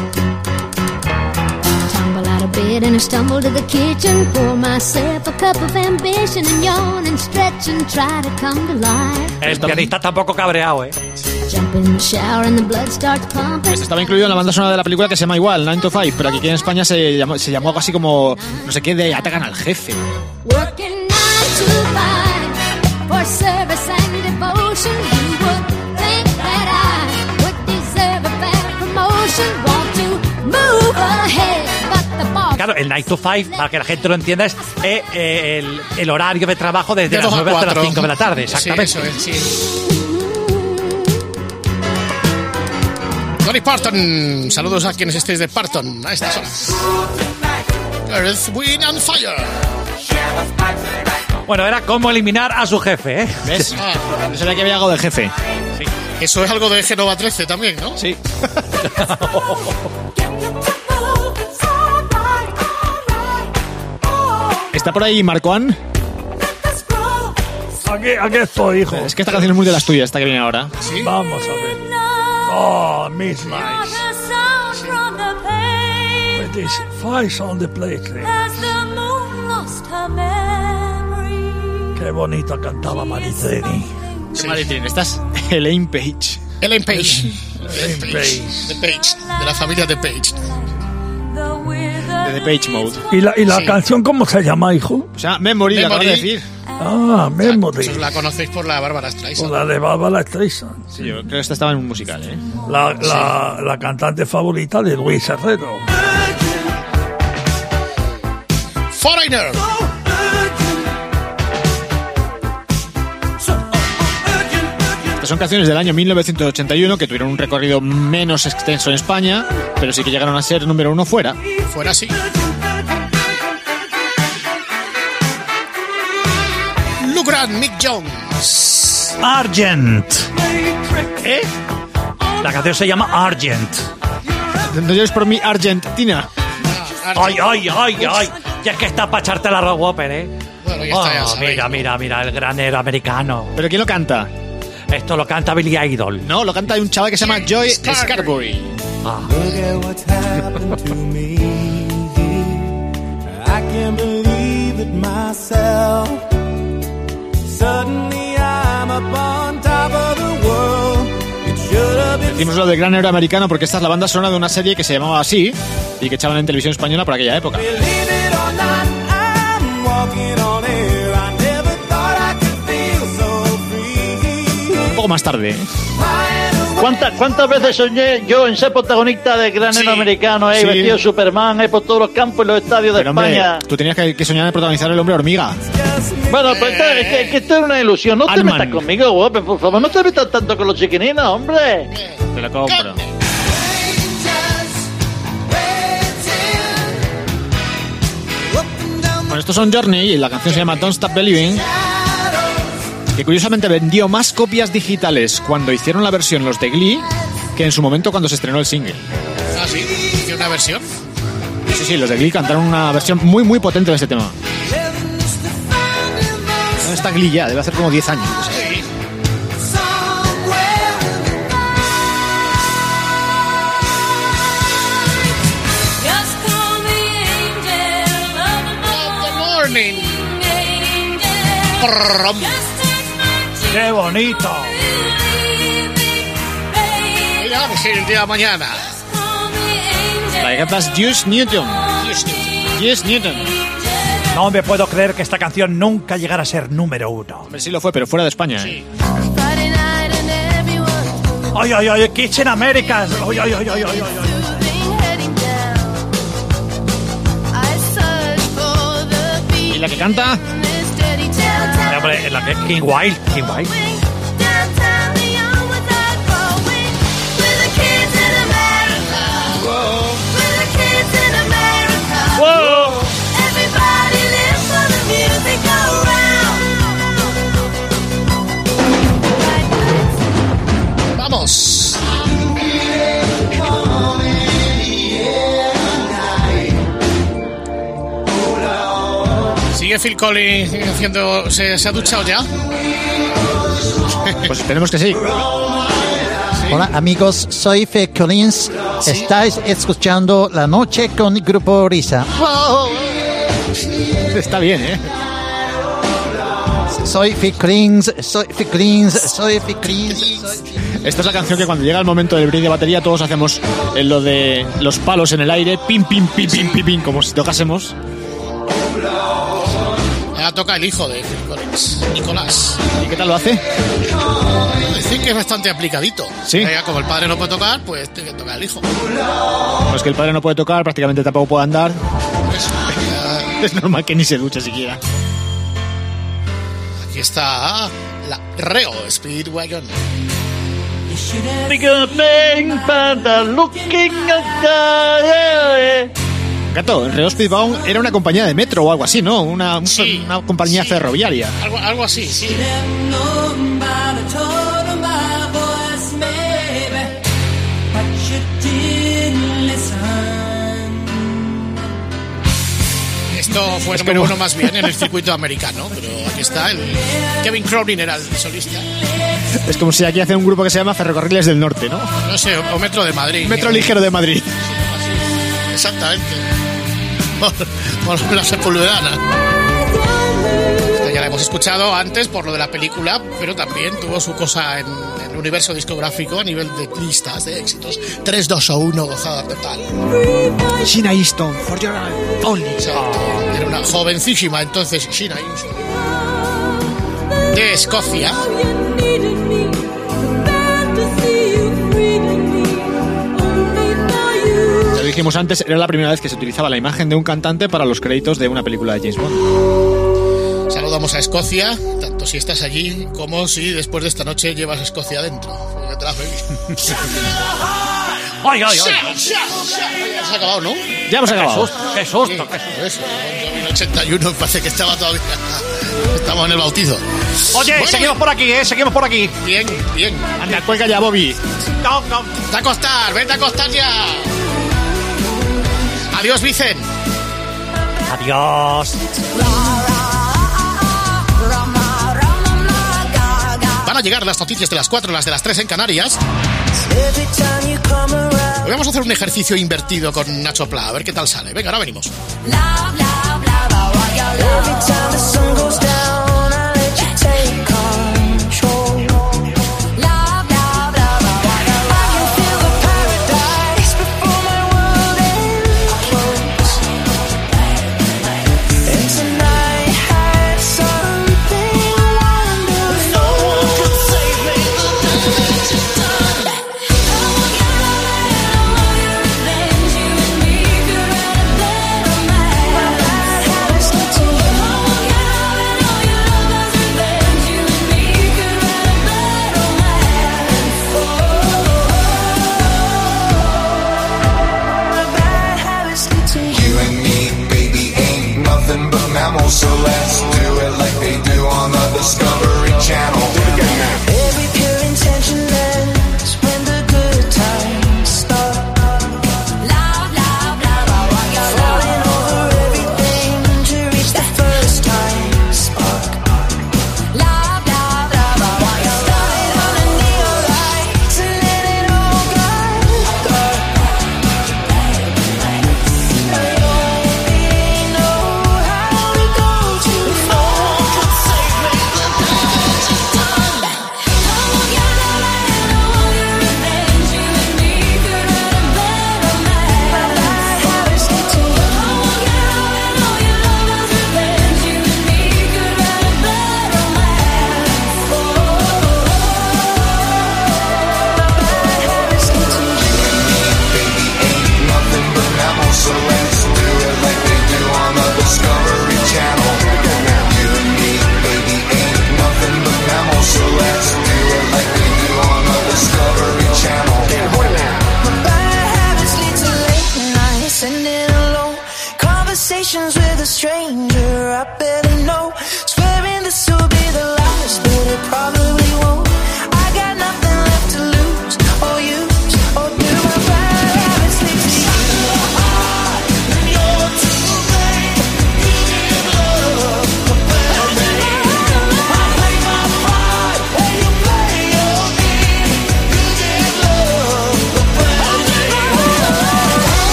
Bed and I stumble to the kitchen, pour myself a cup of ambition and yawn and stretch and try to come to life.
El pianista está un poco cabreado,
Jump in the shower and the blood starts pumping.
Estaba incluido en la banda sonora de la película que se llama igual, 9 to 5, pero aquí en España se llamó algo así como, no sé qué, de Atacan al Jefe.
Working 9 to 5 for service and devotion. You would think that I would deserve a better promotion. Want to move ahead.
Claro, el 9 to 5, para que la gente lo entienda, es el horario de trabajo desde las 9 hasta las 5 de la tarde. Exactamente.
Sí, eso es, sí. Dolly Parton, saludos a quienes estéis de Parton a estas horas. Earth, Wind and Fire.
Bueno, era cómo eliminar a su jefe,
¿Ves? No sabía que había algo de jefe.
Sí. Eso es algo de Genova 13 también, ¿no?
Sí. ¿Está por ahí Marcoán?
Aquí estoy, hijo.
Es que esta canción es muy de las tuyas, esta que viene ahora.
¿Sí? Vamos a ver. Oh, Miss Nice. With this flies on the plate. Qué bonito cantaba Maritrini.
Sí. Maritrini, estás Elaine Page.
Elaine Page. De Page. De la familia de Page.
De Depeche Mode.
¿Y la canción cómo se llama, hijo?
O sea, Memory, la acabo de decir.
Ah, Memory.
La conocéis por la Bárbara Streisand.
Por la de Bárbara Streisand.
Sí, yo creo que esta estaba en un musical,
La cantante favorita de Luis Herrero.
Foreigner.
Son canciones del año 1981 que tuvieron un recorrido menos extenso en España, pero sí que llegaron a ser número 1 fuera.
Fuera sí. Luke Grant, Mick Jones.
Argent. La canción se llama Argent.
No llores por mí, Argentina.
Ay. Ya es que está para echarte la rock Whopper,
Bueno, ya está, ya sabéis.
Mira, el granero americano.
¿Pero quién lo canta?
Esto lo canta Billy Idol.
No, lo canta un chaval que se llama Joy Scarbury. Decimos lo del gran héroe americano porque esta es la banda sonora de una serie que se llamaba así y que echaban en televisión española por aquella época. Un poco más tarde.
¿Cuántas veces soñé yo en ser protagonista de Gran Héroe Americano, vestido de Superman, por todos los campos y los estadios de España?
Hombre, tú tenías que soñar en protagonizar El Hombre Hormiga.
Bueno, pues es que esto era una ilusión. No te metas conmigo, guapo, por favor. No te metas tanto con los chiquininos, hombre.
Te lo compro. Bueno, estos son Journey y la canción se llama Don't Stop Believing, que curiosamente vendió más copias digitales cuando hicieron la versión los de Glee que en su momento cuando se estrenó el single.
¿Ah, sí? ¿Tiene una versión?
Sí, los de Glee cantaron una versión muy, muy potente de este tema. ¿Dónde está Glee ya? Debe hacer como 10 años.
Sí.
¡Qué bonito!
Mira, el día de mañana.
La que cantas Juice Newton.
No me puedo creer que esta canción nunca llegara a ser número 1.
Hombre, sí lo fue, pero fuera de España.
Sí.
¡Ay, ay, ay! Kitchen Americas. ¡Ay, ay, ay, ay, ay, ay!
¿Y la que canta?
Hombre, la que es King Wild.
¡Wow!
¡Vamos! ¿Sigue Phil Collins haciendo... ¿Se ha duchado ya?
Pues esperemos que sí.
Hola amigos, soy Phil Collins. Estáis escuchando La Noche con Grupo Risa.
Está bien, ¿eh?
Soy Phil Collins.
Esta es la canción que cuando llega el momento del break de batería todos hacemos lo de los palos en el aire, pim, pim, pim, pim, pim, pim, como si tocásemos.
Ahora toca el hijo de Phil Collins, Nicolás.
¿Y qué tal lo hace?
Dicen que es bastante aplicadito.
Sí.
Como el padre no puede tocar, pues tiene que tocar el hijo.
Pues que el padre no puede tocar, prácticamente tampoco puede andar. Es normal que ni se duche siquiera.
Aquí está la Reo Speedwagon.
Gato, el Reo Speedwagon era una compañía de metro o algo así, ¿no? Una compañía ferroviaria.
Algo así, sí. Esto fue número uno más bien en el circuito americano, pero aquí está el Kevin Cronin era el solista.
Es como si aquí hace un grupo que se llama Ferrocarriles del Norte, ¿no?
No sé, o Metro de Madrid.
Metro Ligero de Madrid.
Exactamente. Por la Sepulvedana. Esta ya la hemos escuchado antes por lo de la película, pero también tuvo su cosa en el universo discográfico a nivel de listas de éxitos. 3, 2 o 1, gozada total.
Sheena Easton, For Your Only.
Era una jovencísima entonces Sheena Easton. De Escocia.
Lo dijimos antes, era la primera vez que se utilizaba la imagen de un cantante para los créditos de una película de James Bond.
Saludamos a Escocia, tanto si estás allí como si después de esta noche llevas Escocia dentro. Porque te la
¡Ay, ay, ay!
Se ha acabado, ¿no?
Ya hemos acabado.
¡Qué susto!
Eso, en el 81 parece que estaba todavía... Estamos en el bautizo.
Oye, bueno, seguimos por aquí, seguimos por aquí.
Bien, bien.
Anda, cuelga ya, Bobby.
No.
Vete a acostar, vete a acostar ya. Adiós, Vicen.
Adiós.
Van a llegar las noticias de las 4, las de las 3 en Canarias. Hoy vamos a hacer un ejercicio invertido con Nacho Pla, a ver qué tal sale. Venga, ahora venimos.